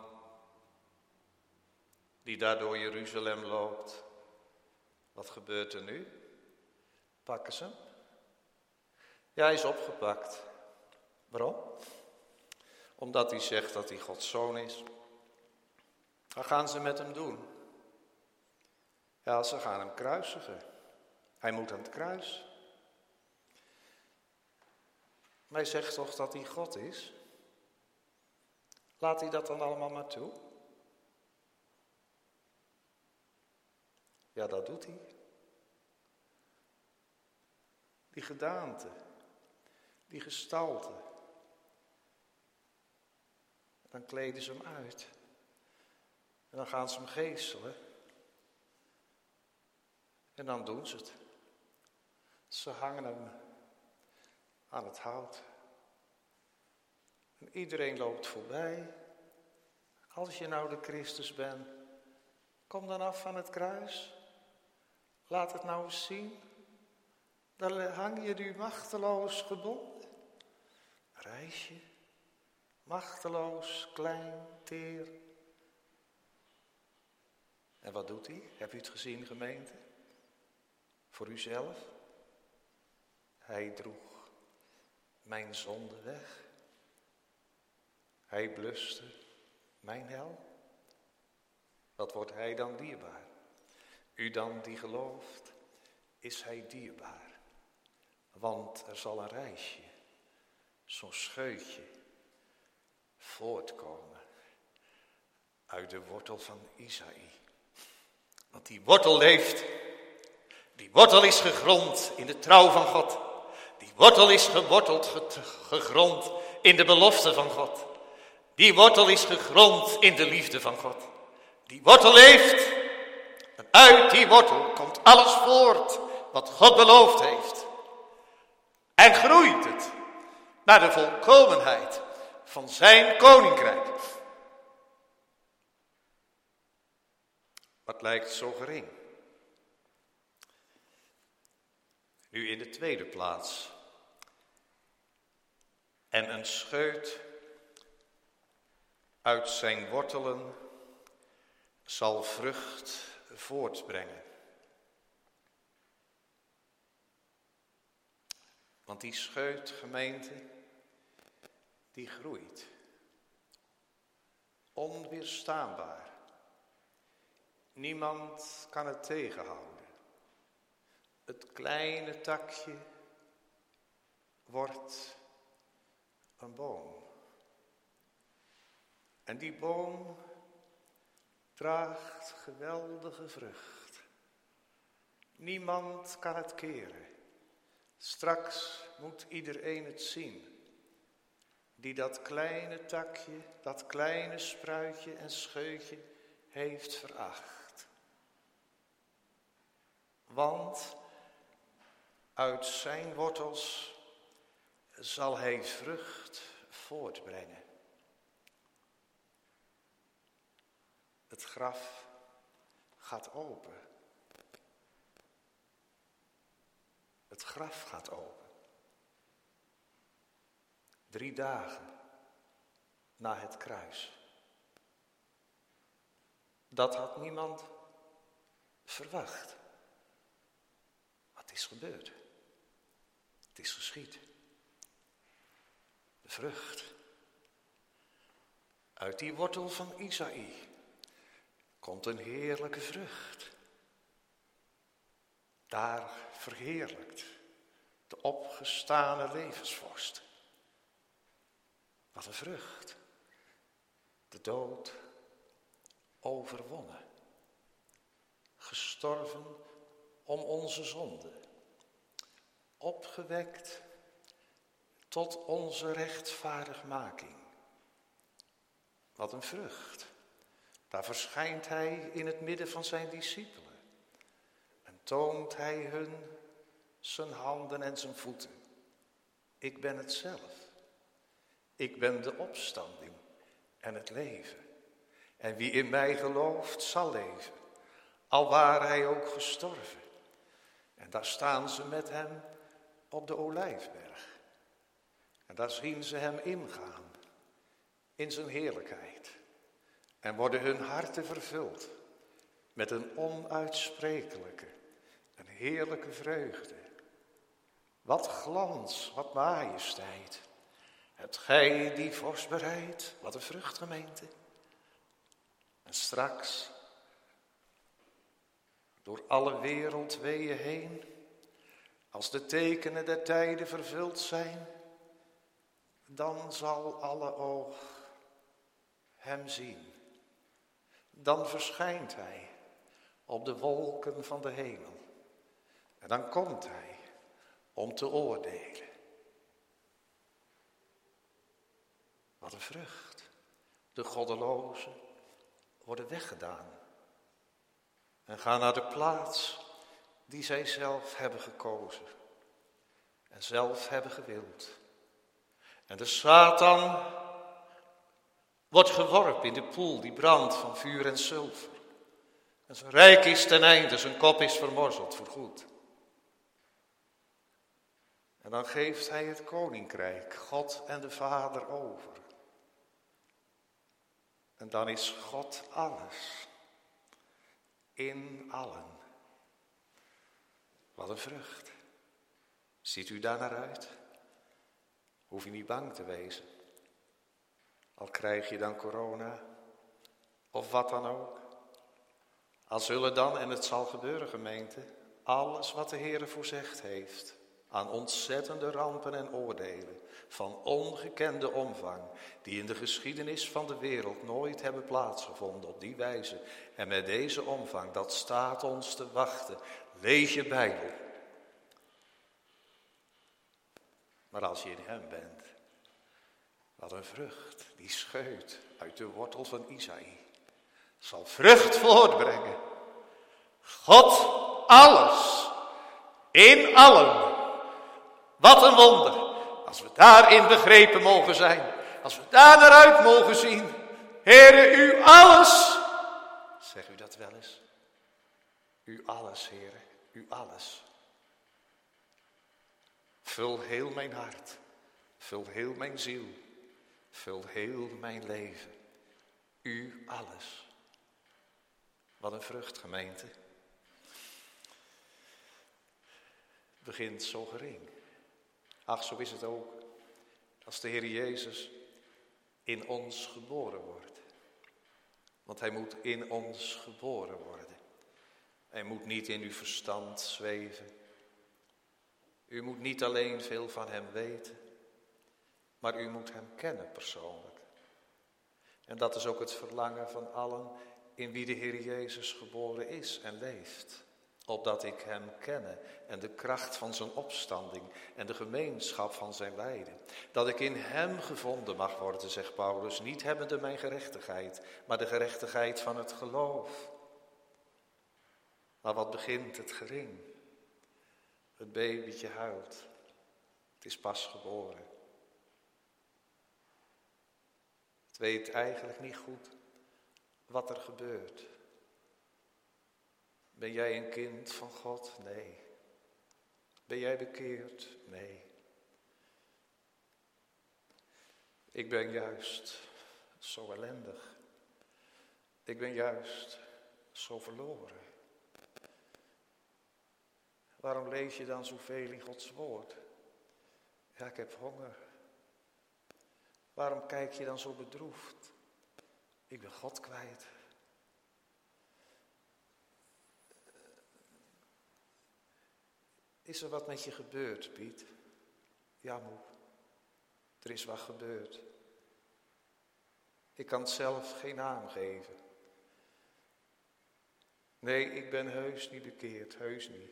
die daar door Jeruzalem loopt. Wat gebeurt er nu? Pakken ze hem? Ja, hij is opgepakt. Waarom? Omdat hij zegt dat hij Gods zoon is. Wat gaan ze met hem doen? Ja, ze gaan hem kruisigen. Hij moet aan het kruis. Maar hij zegt toch dat hij God is? Laat hij dat dan allemaal maar toe? Ja, dat doet hij. Die gedaante, die gestalte. Dan kleden ze hem uit. En dan gaan ze hem geeselen. En dan doen ze het. Ze hangen hem aan het hout. En iedereen loopt voorbij. Als je nou de Christus bent, kom dan af van het kruis. Laat het nou eens zien. Dan hang je nu machteloos gebonden. Reis je, machteloos, klein, teer. En wat doet hij? Heb u het gezien, gemeente? Voor uzelf. Hij droeg mijn zonde weg. Hij bluste mijn hel. Wat wordt hij dan dierbaar? U dan die gelooft, is hij dierbaar. Want er zal een reisje, zo'n scheutje, voortkomen uit de wortel van Isaïe. Want die wortel leeft. Die wortel is gegrond in de trouw van God. Die wortel is gegrond in de belofte van God. Die wortel is gegrond in de liefde van God. Die wortel leeft. En uit die wortel komt alles voort wat God beloofd heeft. En groeit het naar de volkomenheid van zijn koninkrijk. Wat lijkt zo gering? Nu in de tweede plaats. En een scheut uit zijn wortelen zal vrucht voortbrengen. Want die scheut, gemeente, die groeit. Onweerstaanbaar. Niemand kan het tegenhouden. Het kleine takje wordt een boom. En die boom draagt geweldige vrucht. Niemand kan het keren. Straks moet iedereen het zien. Die dat kleine takje, dat kleine spruitje en scheutje heeft veracht. Want uit zijn wortels zal hij vrucht voortbrengen. Het graf gaat open. Het graf gaat open. 3 dagen na het kruis. Dat had niemand verwacht. Wat is gebeurd? Het is geschied. De vrucht. Uit die wortel van Isaïe komt een heerlijke vrucht. Daar verheerlijkt de opgestane levensvorst. Wat een vrucht. De dood overwonnen. Gestorven om onze zonde. Opgewekt tot onze rechtvaardigmaking. Wat een vrucht. Daar verschijnt hij in het midden van zijn discipelen. En toont hij hun zijn handen en zijn voeten. Ik ben het zelf. Ik ben de opstanding en het leven. En wie in mij gelooft, zal leven. Al ware hij ook gestorven. En daar staan ze met hem op de Olijfberg. En daar zien ze hem ingaan. In zijn heerlijkheid. En worden hun harten vervuld. Met een onuitsprekelijke, een heerlijke vreugde. Wat glans, wat majesteit. Hebt gij die vorst bereid? Wat een vruchtgemeente. En straks, door alle wereldweeën heen, als de tekenen der tijden vervuld zijn, dan zal alle oog hem zien. Dan verschijnt hij op de wolken van de hemel. En dan komt hij om te oordelen. Wat een vrucht. De goddelozen worden weggedaan en gaan naar de plaats die zij zelf hebben gekozen en zelf hebben gewild. En de Satan wordt geworpen in de poel die brandt van vuur en zilver. En zijn rijk is ten einde, zijn kop is vermorzeld voorgoed. En dan geeft hij het koninkrijk, God en de Vader over. En dan is God alles, in allen. Wat een vrucht. Ziet u daar naar uit? Hoef je niet bang te wezen. Al krijg je dan corona, of wat dan ook. Al zullen dan, en het zal gebeuren gemeente, alles wat de Heere voorzegd heeft, aan ontzettende rampen en oordelen, van ongekende omvang, die in de geschiedenis van de wereld nooit hebben plaatsgevonden op die wijze en met deze omvang, dat staat ons te wachten. Lees je Bijbel. Maar als je in hem bent, wat een vrucht, die scheut uit de wortel van Isaïe, zal vrucht voortbrengen. God alles, in allen. Wat een wonder, als we daarin begrepen mogen zijn, als we daar naar uit mogen zien. Heere, u alles. Zeg u dat wel eens? U alles, Heere, u alles. Vul heel mijn hart, vul heel mijn ziel, vul heel mijn leven. U alles. Wat een vrucht, gemeente. Het begint zo gering. Ach, zo is het ook als de Heer Jezus in ons geboren wordt. Want hij moet in ons geboren worden. Hij moet niet in uw verstand zweven. U moet niet alleen veel van hem weten, maar u moet hem kennen persoonlijk. En dat is ook het verlangen van allen in wie de Heer Jezus geboren is en leeft. Opdat ik hem kenne en de kracht van zijn opstanding en de gemeenschap van zijn lijden. Dat ik in hem gevonden mag worden, zegt Paulus, niet hebbende mijn gerechtigheid, maar de gerechtigheid van het geloof. Maar wat begint het gering? Het babytje huilt. Het is pas geboren. Het weet eigenlijk niet goed wat er gebeurt. Ben jij een kind van God? Nee. Ben jij bekeerd? Nee. Ik ben juist zo ellendig. Ik ben juist zo verloren. Waarom lees je dan zoveel in Gods woord? Ja, ik heb honger. Waarom kijk je dan zo bedroefd? Ik ben God kwijt. Is er wat met je gebeurd, Piet? Ja, moe. Er is wat gebeurd. Ik kan het zelf geen naam geven. Nee, ik ben heus niet bekeerd, heus niet.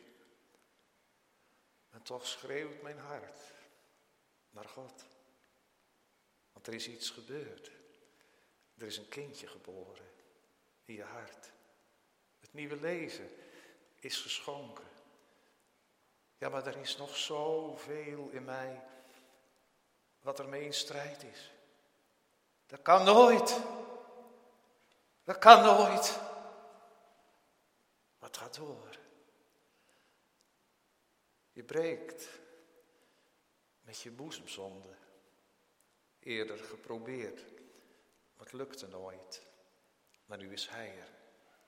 En toch schreeuwt mijn hart naar God. Want er is iets gebeurd. Er is een kindje geboren in je hart. Het nieuwe leven is geschonken. Ja, maar er is nog zoveel in mij wat ermee in strijd is. Dat kan nooit. Dat kan nooit. Maar het gaat door. Je breekt met je boezemzonde. Eerder geprobeerd, maar het lukte nooit. Maar nu is hij er.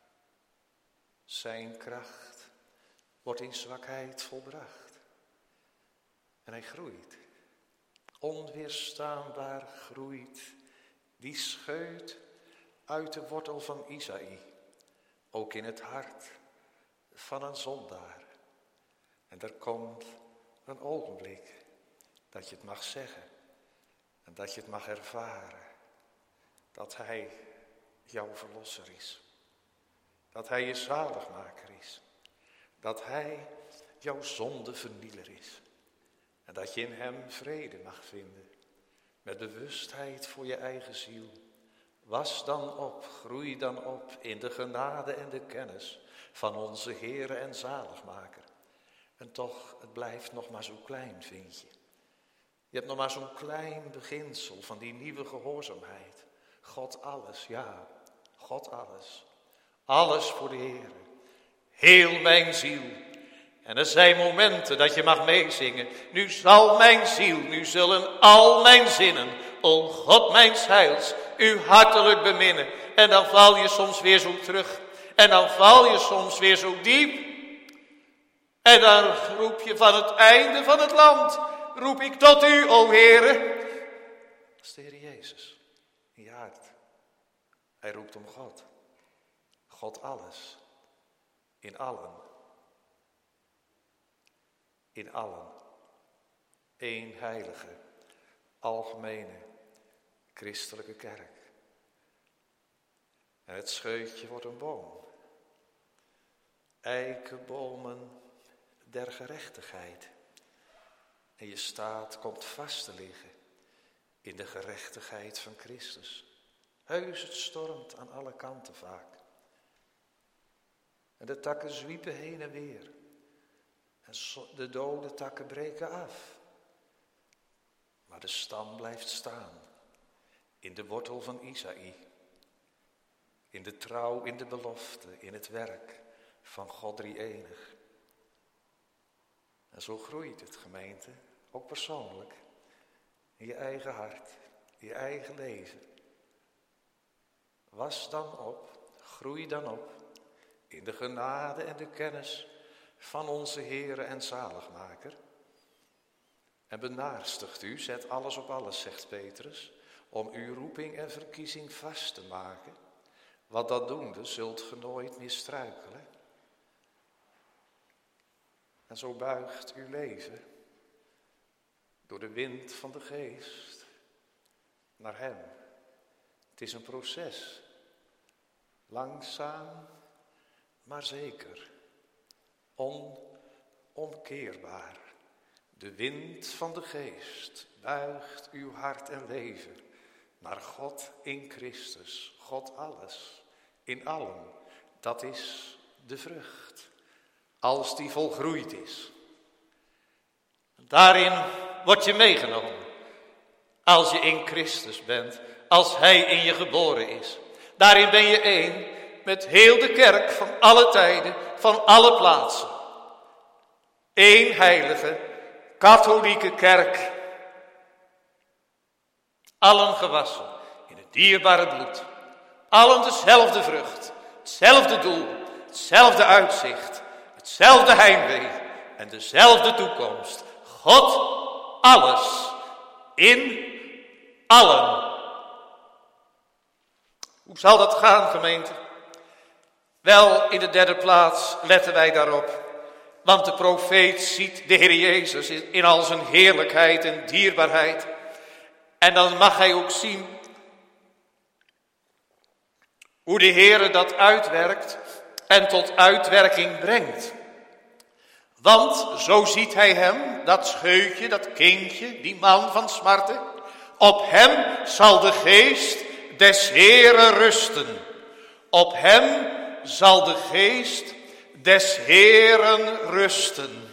Zijn kracht wordt in zwakheid volbracht. En hij groeit. Onweerstaanbaar groeit. Die scheut uit de wortel van Isaïe. Ook in het hart van een zondaar. En er komt een ogenblik dat je het mag zeggen. En dat je het mag ervaren. Dat hij jouw verlosser is. Dat hij je zaligmaker is. Dat hij jouw zondevernieler is. En dat je in hem vrede mag vinden. Met bewustheid voor je eigen ziel. Was dan op, groei dan op in de genade en de kennis van onze Heere en Zaligmaker. En toch, het blijft nog maar zo klein, vind je. Je hebt nog maar zo'n klein beginsel van die nieuwe gehoorzaamheid. God alles, ja, God alles. Alles voor de Heere. Heel mijn ziel. En er zijn momenten dat je mag meezingen. Nu zal mijn ziel, nu zullen al mijn zinnen, o God mijns heils, u hartelijk beminnen. En dan val je soms weer zo terug. En dan val je soms weer zo diep. En dan roep je van het einde van het land, roep ik tot u, o Heere. Dat is de Heer Jezus in je hart. Hij roept om God. God alles. In allen. In allen. Eén heilige, algemene, christelijke kerk. En het scheutje wordt een boom. Eikenbomen der gerechtigheid. En je staat komt vast te liggen in de gerechtigheid van Christus. Heus, het stormt aan alle kanten vaak. En de takken zwiepen heen en weer. En de dode takken breken af. Maar de stam blijft staan. In de wortel van Isaïe. In de trouw, in de belofte, in het werk van God drie-enig. En zo groeit het, gemeente, ook persoonlijk. In je eigen hart, in je eigen leven. Was dan op, groei dan op. In de genade en de kennis van onze Heere en Zaligmaker. En benaarstigt u, zet alles op alles, zegt Petrus, om uw roeping en verkiezing vast te maken. Want dat doende zult ge nooit meer struikelen. En zo buigt uw leven door de wind van de geest naar hem. Het is een proces, langzaam, maar zeker, onomkeerbaar. De wind van de geest buigt uw hart en leven naar God in Christus. God alles, in allen, dat is de vrucht, als die volgroeid is. Daarin word je meegenomen, als je in Christus bent, als Hij in je geboren is. Daarin ben je één met heel de kerk van alle tijden, van alle plaatsen. Eén heilige, katholieke kerk. Allen gewassen in het dierbare bloed. Allen dezelfde vrucht, hetzelfde doel, hetzelfde uitzicht, hetzelfde heimwee en dezelfde toekomst. God, alles, in allen. Hoe zal dat gaan, gemeente? Wel, in de derde plaats letten wij daarop. Want de profeet ziet de Heer Jezus in al zijn heerlijkheid en dierbaarheid. En dan mag hij ook zien hoe de Heer dat uitwerkt en tot uitwerking brengt. Want zo ziet hij hem, dat scheutje, dat kindje, die man van smarten. Op hem zal de geest des Heeren rusten. Op hem zal de geest des Heeren rusten.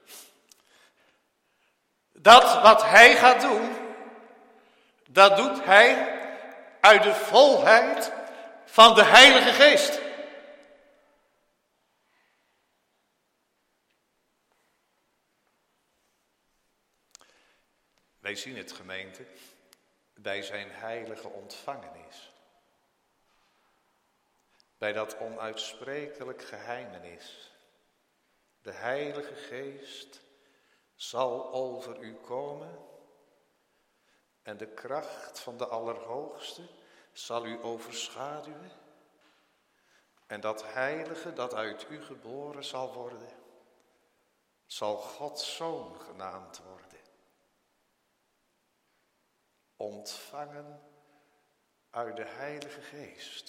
Dat wat hij gaat doen, dat doet hij uit de volheid van de Heilige Geest. Wij zien het, gemeente, bij zijn heilige ontvangenis. Bij dat onuitsprekelijk geheimenis. De Heilige Geest zal over u komen en de kracht van de Allerhoogste zal u overschaduwen. En dat heilige dat uit u geboren zal worden, zal Gods Zoon genaamd worden. ontvangen uit de Heilige Geest.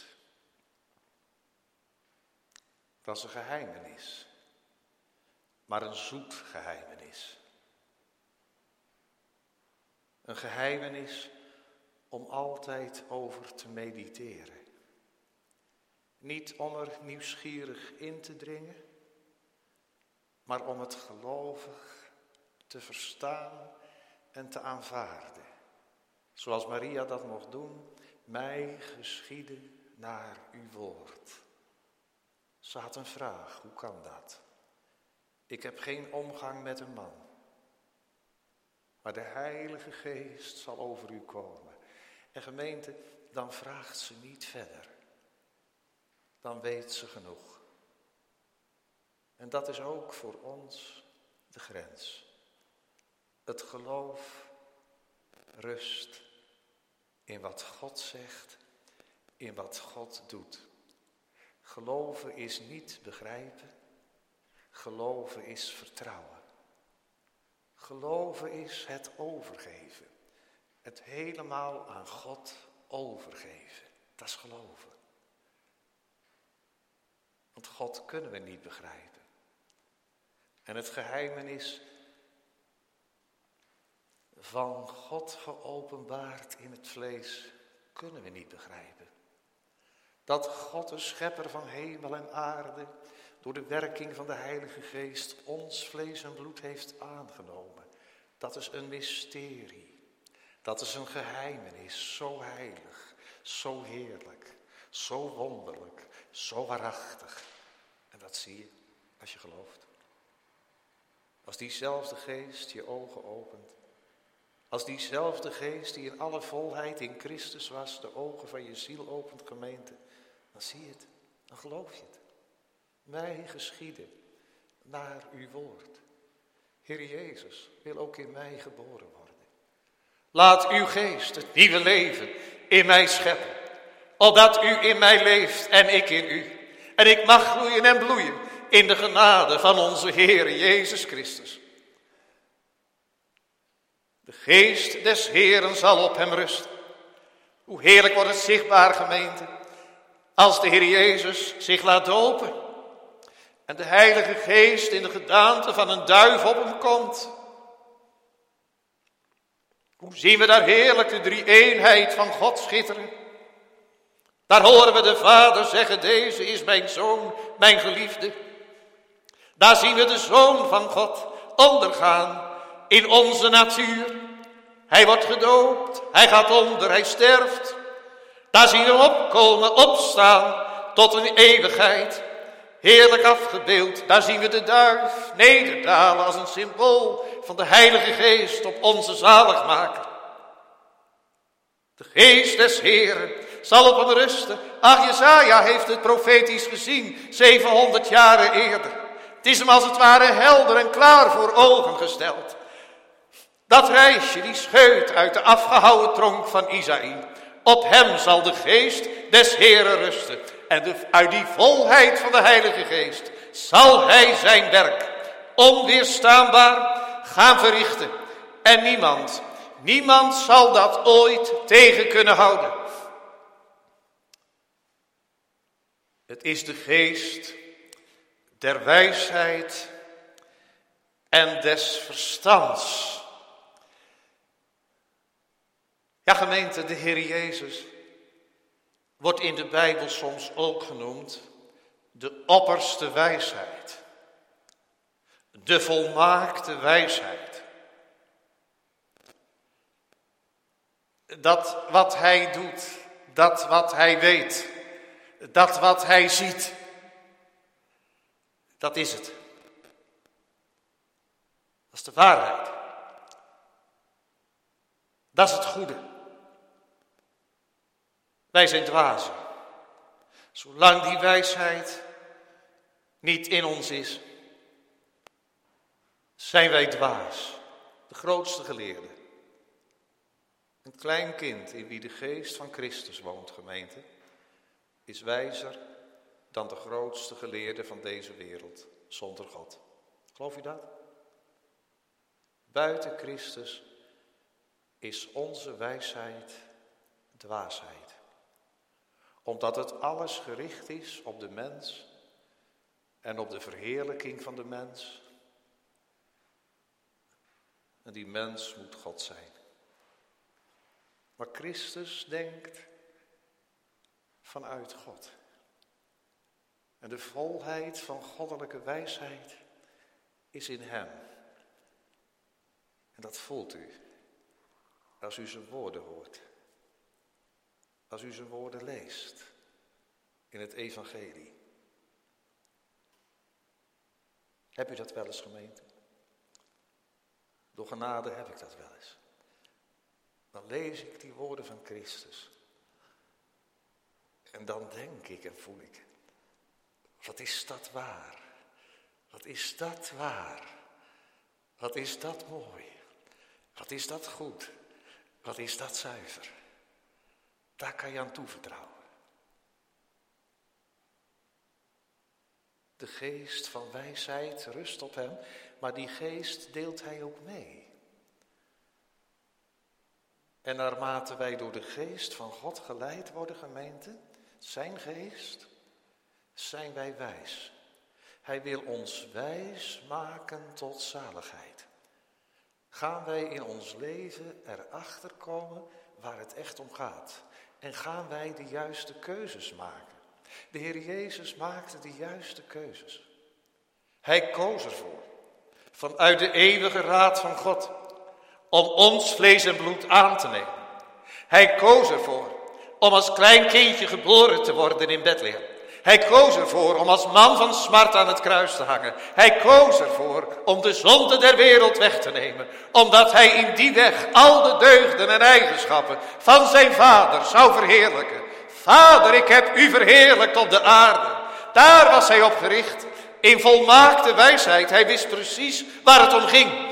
Dat is een geheimenis, maar een zoet geheimenis. Een geheimenis om altijd over te mediteren. Niet om er nieuwsgierig in te dringen, maar om het gelovig te verstaan en te aanvaarden. Zoals Maria dat mocht doen, mij geschieden naar uw woord. Ze had een vraag, hoe kan dat? Ik heb geen omgang met een man. Maar de Heilige Geest zal over u komen. En gemeente, dan vraagt ze niet verder. Dan weet ze genoeg. En dat is ook voor ons de grens. Het geloof rust in wat God zegt, in wat God doet. Geloven is niet begrijpen. Geloven is vertrouwen. Geloven is het overgeven. Het helemaal aan God overgeven. Dat is geloven. Want God kunnen we niet begrijpen. En het geheimenis van God geopenbaard in het vlees kunnen we niet begrijpen. Dat God, de schepper van hemel en aarde, door de werking van de Heilige Geest ons vlees en bloed heeft aangenomen. Dat is een mysterie. Dat is een geheimenis, zo heilig, zo heerlijk, zo wonderlijk, zo waarachtig. En dat zie je als je gelooft. Als diezelfde Geest je ogen opent. Als diezelfde Geest die in alle volheid in Christus was, de ogen van je ziel opent, gemeente. Dan zie je het, dan geloof je het. Mij geschieden naar uw woord. Heer Jezus wil ook in mij geboren worden. Laat uw Geest het nieuwe leven in mij scheppen. Opdat u in mij leeft en ik in u. En ik mag groeien en bloeien in de genade van onze Heer Jezus Christus. De Geest des Heeren zal op hem rusten. Hoe heerlijk wordt het zichtbaar, gemeente, als de Heer Jezus zich laat dopen. En de Heilige Geest in de gedaante van een duif op hem komt. Hoe zien we daar heerlijk de drie-eenheid van God schitteren. Daar horen we de Vader zeggen, deze is mijn Zoon, mijn geliefde. Daar zien we de Zoon van God ondergaan in onze natuur. Hij wordt gedoopt, hij gaat onder, hij sterft. Daar zien we hem opkomen, opstaan tot een eeuwigheid. Heerlijk afgebeeld, daar zien we de duif nederdalen als een symbool van de Heilige Geest op onze zaligmaker. De Geest des Heeren zal op hem rusten. Ach, Jesaja heeft het profetisch gezien, 700 jaren eerder. Het is hem als het ware helder en klaar voor ogen gesteld. Dat reisje die scheut uit de afgehouwen tronk van Isaïe. Op hem zal de Geest des Heeren rusten. En uit die volheid van de Heilige Geest zal hij zijn werk onweerstaanbaar gaan verrichten. En niemand zal dat ooit tegen kunnen houden. Het is de Geest der wijsheid en des verstands. Ja, gemeente, de Heer Jezus wordt in de Bijbel soms ook genoemd de opperste wijsheid. De volmaakte wijsheid. Dat wat hij doet, dat wat hij weet, dat wat hij ziet, dat is het. Dat is de waarheid. Dat is het goede. Wij zijn dwazen. Zolang die wijsheid niet in ons is, zijn wij dwaas. De grootste geleerde. Een klein kind in wie de geest van Christus woont, gemeente, is wijzer dan de grootste geleerde van deze wereld zonder God. Geloof je dat? Buiten Christus is onze wijsheid dwaasheid. Omdat het alles gericht is op de mens en op de verheerlijking van de mens. En die mens moet God zijn. Maar Christus denkt vanuit God. En de volheid van goddelijke wijsheid is in hem. En dat voelt u als u zijn woorden hoort. Als u zijn woorden leest in het evangelie. Heb u dat wel eens, gemeente? Door genade heb ik dat wel eens. Dan lees ik die woorden van Christus. En dan denk ik en voel ik. Wat is dat waar? Wat is dat waar? Wat is dat mooi? Wat is dat goed? Wat is dat zuiver? Daar kan je aan toevertrouwen. De geest van wijsheid rust op hem, maar die geest deelt hij ook mee. En naarmate wij door de geest van God geleid worden, gemeente, zijn geest, zijn wij wijs. Hij wil ons wijs maken tot zaligheid. Gaan wij in ons leven erachter komen waar het echt om gaat? En gaan wij de juiste keuzes maken? De Heer Jezus maakte de juiste keuzes. Hij koos ervoor, vanuit de eeuwige raad van God, om ons vlees en bloed aan te nemen. Hij koos ervoor om als klein kindje geboren te worden in Bethlehem. Hij koos ervoor om als man van smart aan het kruis te hangen. Hij koos ervoor om de zonde der wereld weg te nemen. Omdat hij in die weg al de deugden en eigenschappen van zijn vader zou verheerlijken. Vader, ik heb u verheerlijkt op de aarde. Daar was hij op gericht. In volmaakte wijsheid. Hij wist precies waar het om ging.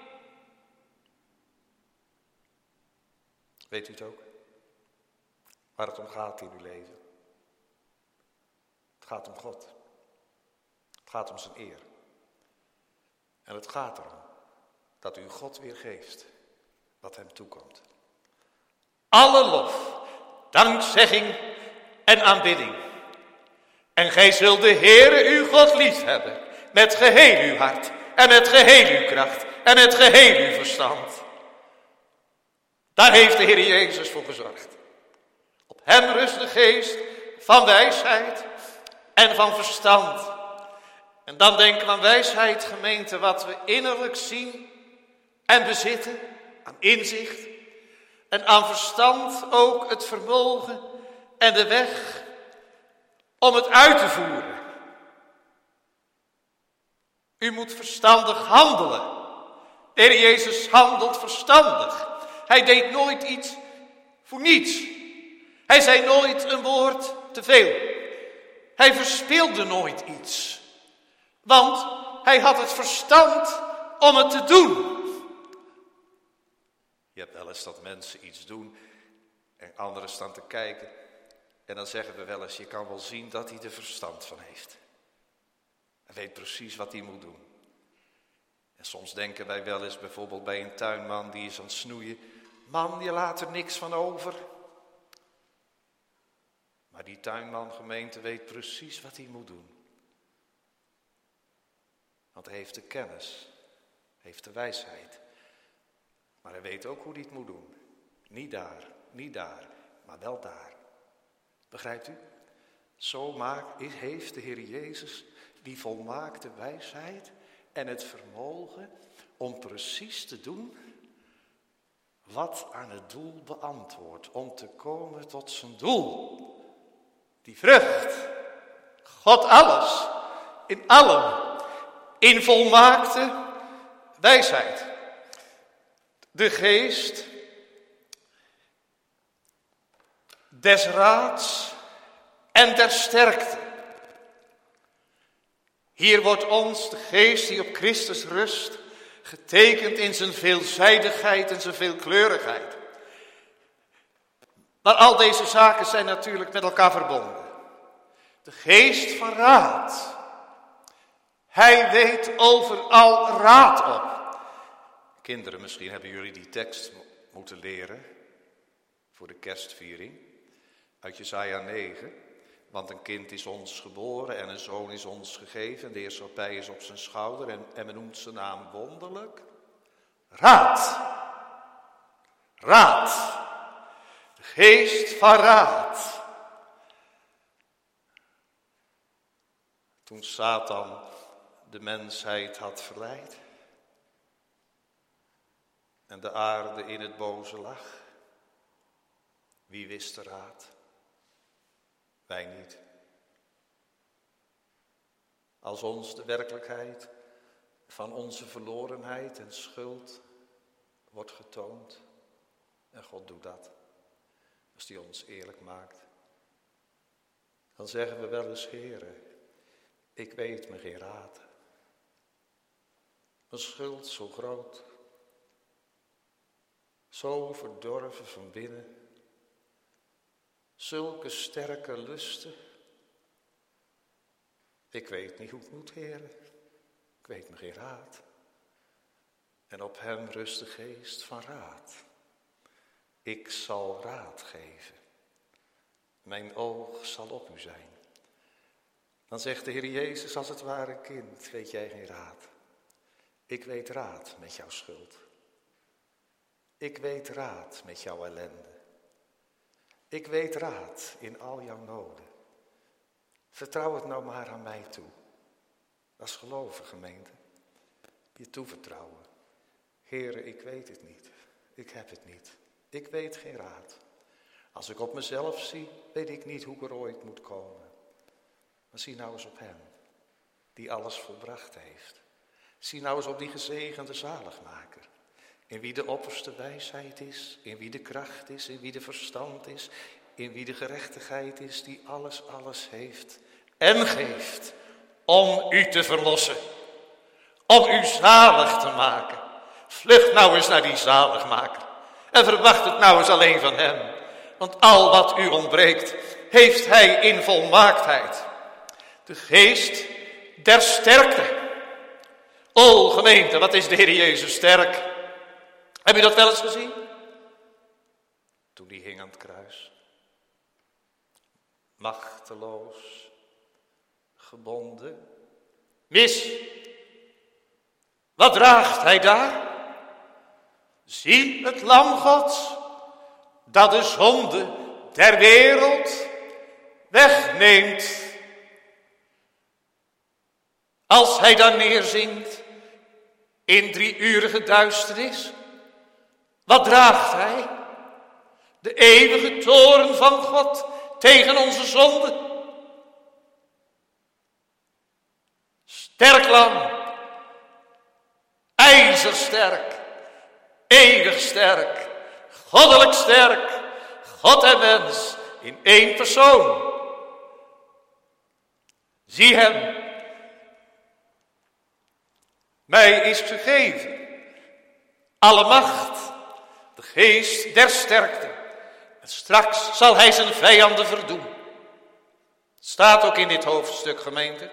Weet u het ook? Waar het om gaat in uw leven. Het gaat om God. Het gaat om zijn eer. En het gaat erom dat u God weer geeft wat hem toekomt. Alle lof, dankzegging en aanbidding. En gij zult de Heere uw God lief hebben met geheel uw hart en met geheel uw kracht en met geheel uw verstand. Daar heeft de Heer Jezus voor gezorgd. Op hem rust de geest van wijsheid en van verstand. En dan denken we aan wijsheid, gemeente, wat we innerlijk zien en bezitten, aan inzicht. En aan verstand ook het vermogen en de weg om het uit te voeren. U moet verstandig handelen. De Heer Jezus handelt verstandig. Hij deed nooit iets voor niets. Hij zei nooit een woord te veel. Hij verspilde nooit iets. Want hij had het verstand om het te doen. Je hebt wel eens dat mensen iets doen en anderen staan te kijken. En dan zeggen we wel eens, je kan wel zien dat hij er verstand van heeft. Hij weet precies wat hij moet doen. En soms denken wij wel eens bijvoorbeeld bij een tuinman die is aan het snoeien. Man, je laat er niks van over. Maar die tuinman, gemeente, weet precies wat hij moet doen. Want hij heeft de kennis, heeft de wijsheid. Maar hij weet ook hoe hij het moet doen. Niet daar, maar wel daar. Begrijpt u? Zo heeft de Heer Jezus die volmaakte wijsheid en het vermogen om precies te doen wat aan het doel beantwoordt. Om te komen tot zijn doel. Die vrucht. God alles. In allen. In volmaakte wijsheid. De geest des raads en der sterkte. Hier wordt ons de geest die op Christus rust, getekend in zijn veelzijdigheid en zijn veelkleurigheid. Maar al deze zaken zijn natuurlijk met elkaar verbonden. De geest van raad. Hij weet overal raad op. Kinderen, misschien hebben jullie die tekst moeten leren voor de kerstviering uit Jesaja 9. Want een kind is ons geboren en een zoon is ons gegeven. De heerschappij is op zijn schouder en men noemt zijn naam wonderlijk. Raad. Raad. De geest van raad. Toen Satan de mensheid had verleid en de aarde in het boze lag, wie wist de raad? Wij niet. Als ons de werkelijkheid van onze verlorenheid en schuld wordt getoond, en God doet dat, als hij ons eerlijk maakt, dan zeggen we wel eens: Heere, ik weet me geen raad. Mijn schuld zo groot, zo verdorven van binnen, zulke sterke lusten. Ik weet niet hoe het moet, Heere. Ik weet me geen raad. En op hem rust de geest van raad. Ik zal raad geven. Mijn oog zal op u zijn. Dan zegt de Heer Jezus als het ware: kind, weet jij geen raad? Ik weet raad met jouw schuld. Ik weet raad met jouw ellende. Ik weet raad in al jouw noden. Vertrouw het nou maar aan mij toe. Als geloven, gemeente. Je toevertrouwen. Heere, ik weet het niet. Ik heb het niet. Ik weet geen raad. Als ik op mezelf zie, weet ik niet hoe ik er ooit moet komen. Maar zie nou eens op hem, die alles volbracht heeft. Zie nou eens op die gezegende zaligmaker. In wie de opperste wijsheid is, in wie de kracht is, in wie de verstand is, in wie de gerechtigheid is, die alles heeft en geeft om u te verlossen, om u zalig te maken. Vlucht nou eens naar die zaligmaker en verwacht het nou eens alleen van hem. Want al wat u ontbreekt, heeft hij in volmaaktheid. De geest der sterkte. O gemeente, wat is de Heer Jezus sterk. Heb je dat wel eens gezien? Toen die hing aan het kruis. Machteloos, gebonden. Mis. Wat draagt hij daar? Zie het lam Gods, dat de zonde der wereld wegneemt. Als hij dan neerzinkt in 3-urige duisternis, wat draagt hij? De eeuwige toorn van God tegen onze zonde. Sterk lam, ijzersterk, eeuwig sterk, goddelijk sterk, God en mens in één persoon. Zie hem. Mij is gegeven alle macht, de geest der sterkte. En straks zal hij zijn vijanden verdoen. Het staat ook in dit hoofdstuk, gemeente.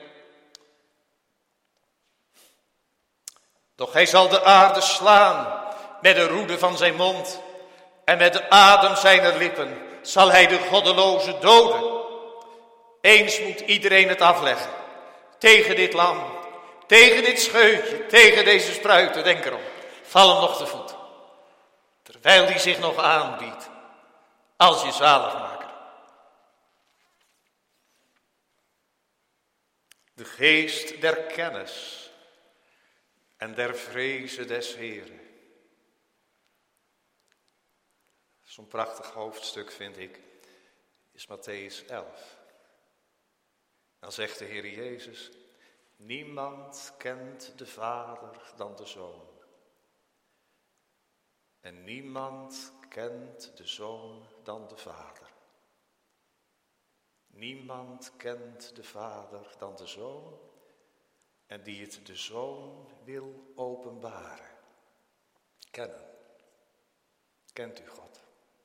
Doch hij zal de aarde slaan met de roede van zijn mond. En met de adem zijner lippen zal hij de goddeloze doden. Eens moet iedereen het afleggen. Tegen dit lam, tegen dit scheutje, tegen deze spruiten, denk erom. Val hem nog te voet. Terwijl die zich nog aanbiedt als je zaligmaker. De geest der kennis en der vreze des Heeren. Zo'n prachtig hoofdstuk vind ik, is Mattheüs 11. Dan zegt de Heer Jezus: niemand kent de Vader dan de Zoon. En niemand kent de Zoon dan de Vader. Niemand kent de Vader dan de Zoon en die het de Zoon wil openbaren. Kennen. Kent u God?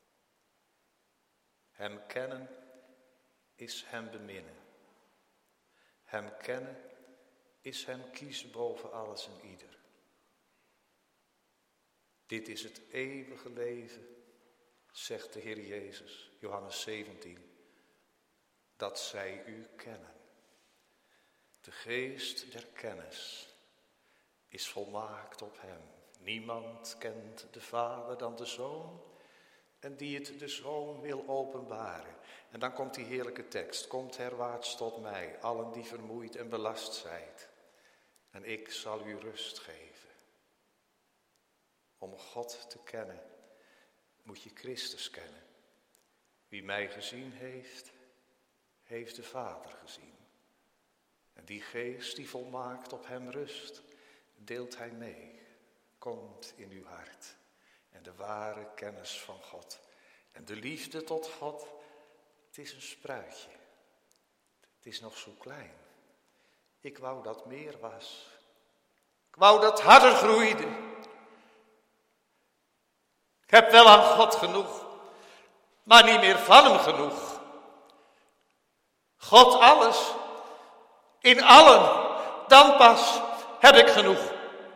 Hem kennen is hem beminnen. Hem kennen is hem kiezen boven alles en ieder. Dit is het eeuwige leven, zegt de Heer Jezus, Johannes 17, dat zij u kennen. De geest der kennis is volmaakt op hem. Niemand kent de Vader dan de Zoon en die het de Zoon wil openbaren. En dan komt die heerlijke tekst. Komt herwaarts tot mij, allen die vermoeid en belast zijt. En ik zal u rust geven. Om God te kennen, moet je Christus kennen. Wie mij gezien heeft, heeft de Vader gezien. En die geest die volmaakt op hem rust, deelt hij mee. Komt in uw hart. En de ware kennis van God. En de liefde tot God, het is een spruitje. Het is nog zo klein. Ik wou dat meer was. Ik wou dat harder groeide. Ik heb wel aan God genoeg, maar niet meer van hem genoeg. God alles, in allen, dan pas heb ik genoeg.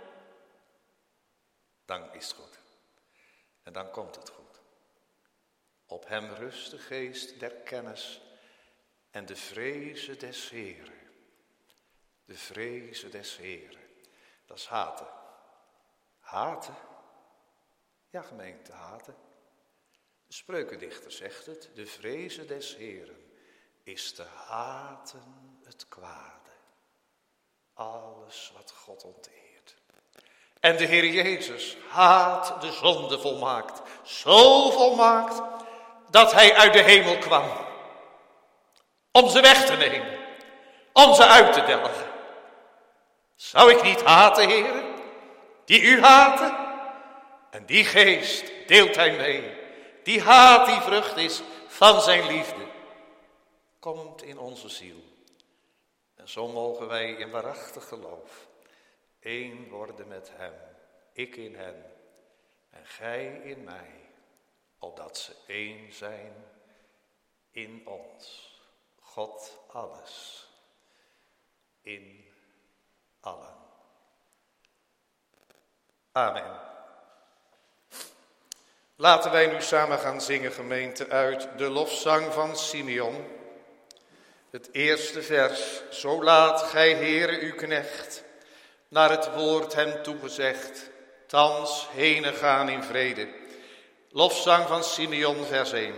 Dan is het goed. En dan komt het goed. Op hem rust de geest der kennis en de vreze des Heren. De vreze des Heren. Dat is haten. Haten? Ja, gemeente, haten. De spreukendichter zegt het. De vreze des Heren is te haten het kwade. Alles wat God onteert. En de Heer Jezus haat de zonde volmaakt. Zo volmaakt dat hij uit de hemel kwam. Om ze weg te nemen. Om ze uit te delgen. Zou ik niet haten, heren? Die u haten? En die geest deelt hij mee. Die haat die vrucht is van zijn liefde. Komt in onze ziel. En zo mogen wij in waarachtig geloof één worden met hem. Ik in hem. En gij in mij. Opdat ze één zijn in ons. God alles. In allen. Amen. Laten wij nu samen gaan zingen, gemeente, uit de lofzang van Simeon. Het eerste vers. Zo laat gij, Heere, uw knecht, naar het woord hem toegezegd, thans henen gaan in vrede. Lofzang van Simeon, vers 1.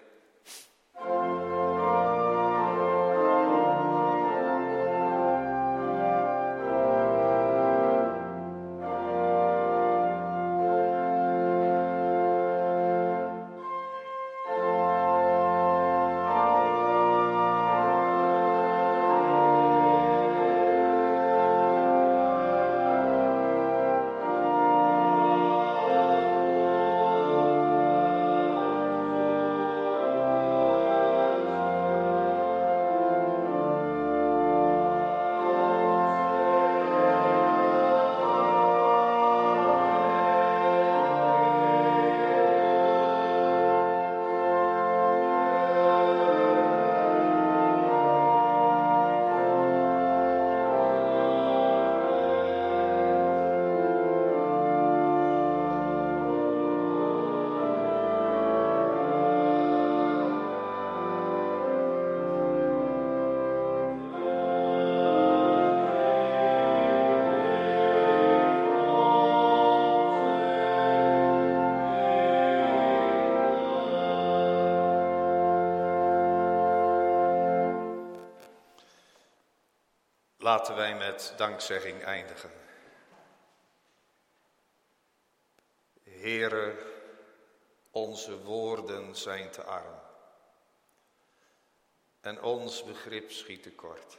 Laten wij met dankzegging eindigen. Heere, onze woorden zijn te arm en ons begrip schiet tekort.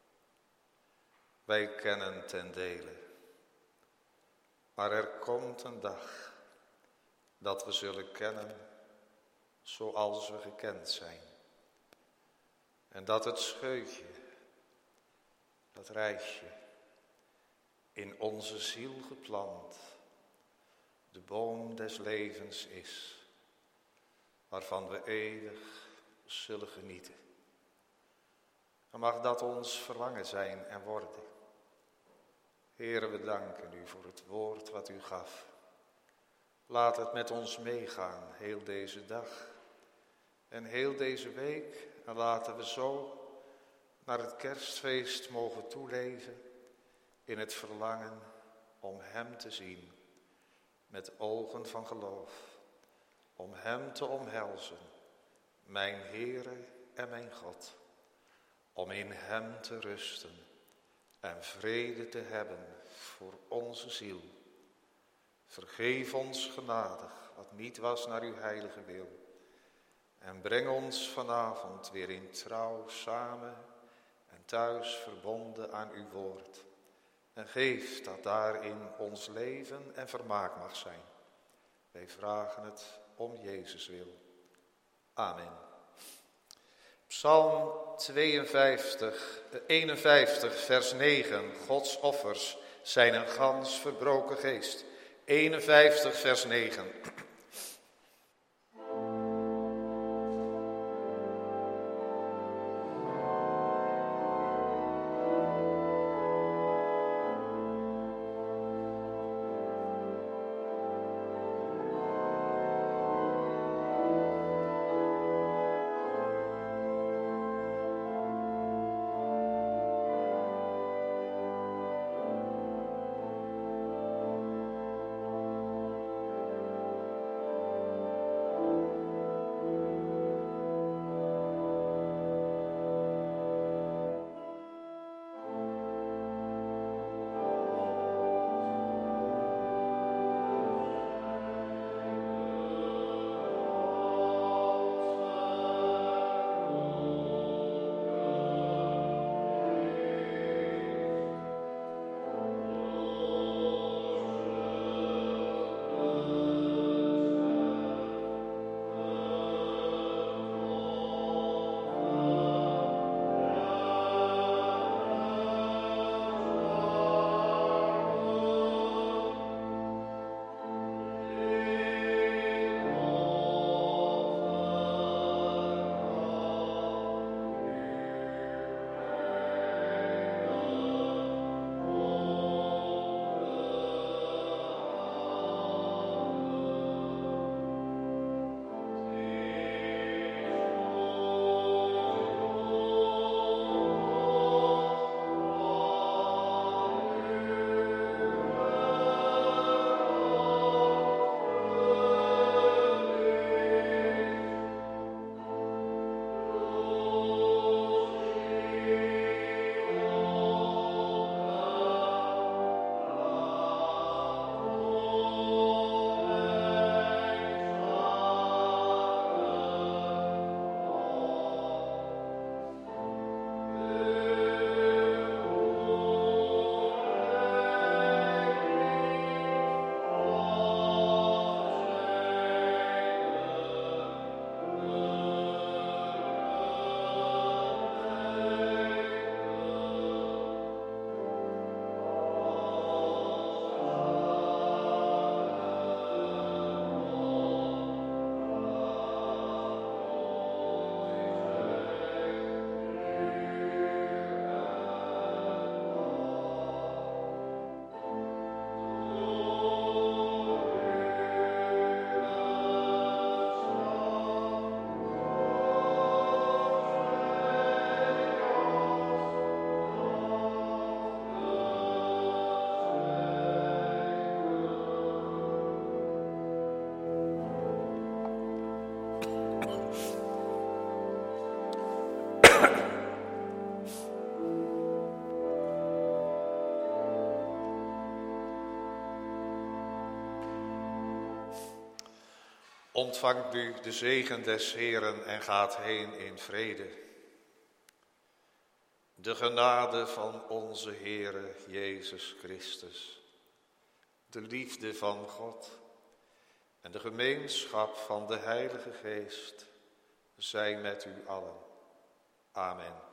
Wij kennen ten dele, maar er komt een dag dat we zullen kennen zoals we gekend zijn. En dat het scheutje, dat reisje, in onze ziel geplant, de boom des levens is, waarvan we eeuwig zullen genieten. En mag dat ons verlangen zijn en worden. Heere, we danken u voor het woord wat u gaf. Laat het met ons meegaan, heel deze dag en heel deze week. En laten we zo naar het kerstfeest mogen toeleven in het verlangen om hem te zien met ogen van geloof. Om hem te omhelzen, mijn Heere en mijn God. Om in hem te rusten en vrede te hebben voor onze ziel. Vergeef ons genadig wat niet was naar uw heilige wil. En breng ons vanavond weer in trouw samen en thuis verbonden aan uw woord. En geef dat daarin ons leven en vermaak mag zijn. Wij vragen het om Jezus wil. Amen. Psalm 51, vers 9. Gods offers zijn een gans verbroken geest. 51, vers 9. Ontvangt u de zegen des Heeren en gaat heen in vrede. De genade van onze Heere Jezus Christus, de liefde van God en de gemeenschap van de Heilige Geest zij met u allen. Amen.